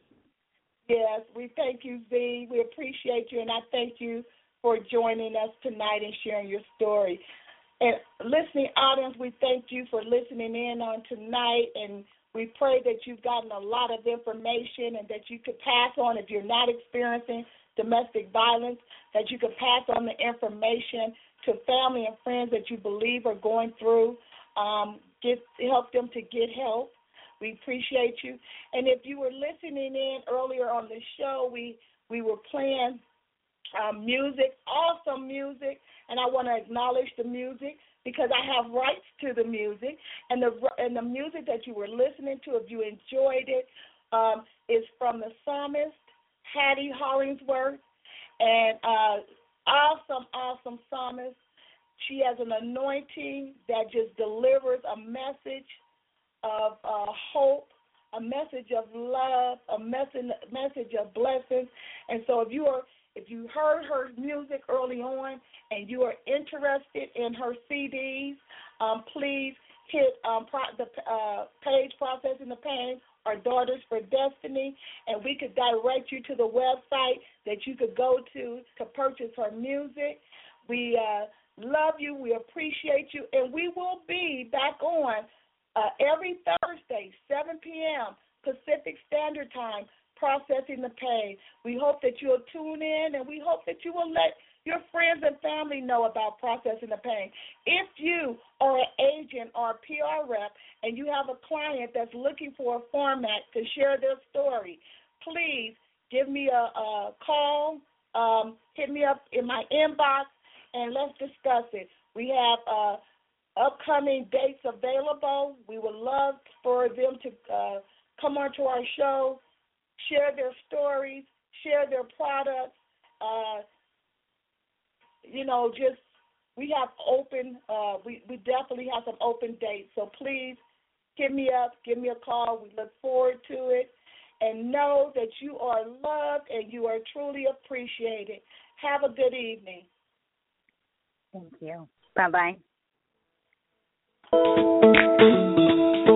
B: Yes, we thank you, Z. We appreciate you, and I thank you for joining us tonight and sharing your story. And listening audience, we thank you for listening in on tonight, and we pray that you've gotten a lot of information and that you could pass on, if you're not experiencing domestic violence, that you could pass on the information to family and friends that you believe are going through, um, get help them to get help. We appreciate you. And if you were listening in earlier on the show, we, we were playing um, music, awesome music, and I want to acknowledge the music because I have rights to the music. And the and the music that you were listening to, if you enjoyed it, um, is from the psalmist, Hattie Hollingsworth, and uh, awesome, awesome psalmist. She has an anointing that just delivers a message of uh, hope, a message of love, a message message of blessings. And so if you are if you heard her music early on and you are interested in her C Ds, um, please hit um, pro- the uh, page Processing the Pain or Daughters for Destiny, and we could direct you to the website that you could go to to purchase her music. We uh, love you. We appreciate you, and we will be back on Uh, every Thursday, seven p.m. Pacific Standard Time, Processing the Pain. We hope that you'll tune in, and we hope that you will let your friends and family know about Processing the Pain. If you are an agent or a P R rep and you have a client that's looking for a format to share their story, please give me a, a call, um, hit me up in my inbox, and let's discuss it. We have uh, upcoming dates available. We would love for them to uh, come onto our show, share their stories, share their products. Uh, you know, just we have open, uh, we, we definitely have some open dates. So please hit me up, give me a call. We look forward to it. And know that you are loved and you are truly appreciated. Have a good evening.
C: Thank you. Bye-bye.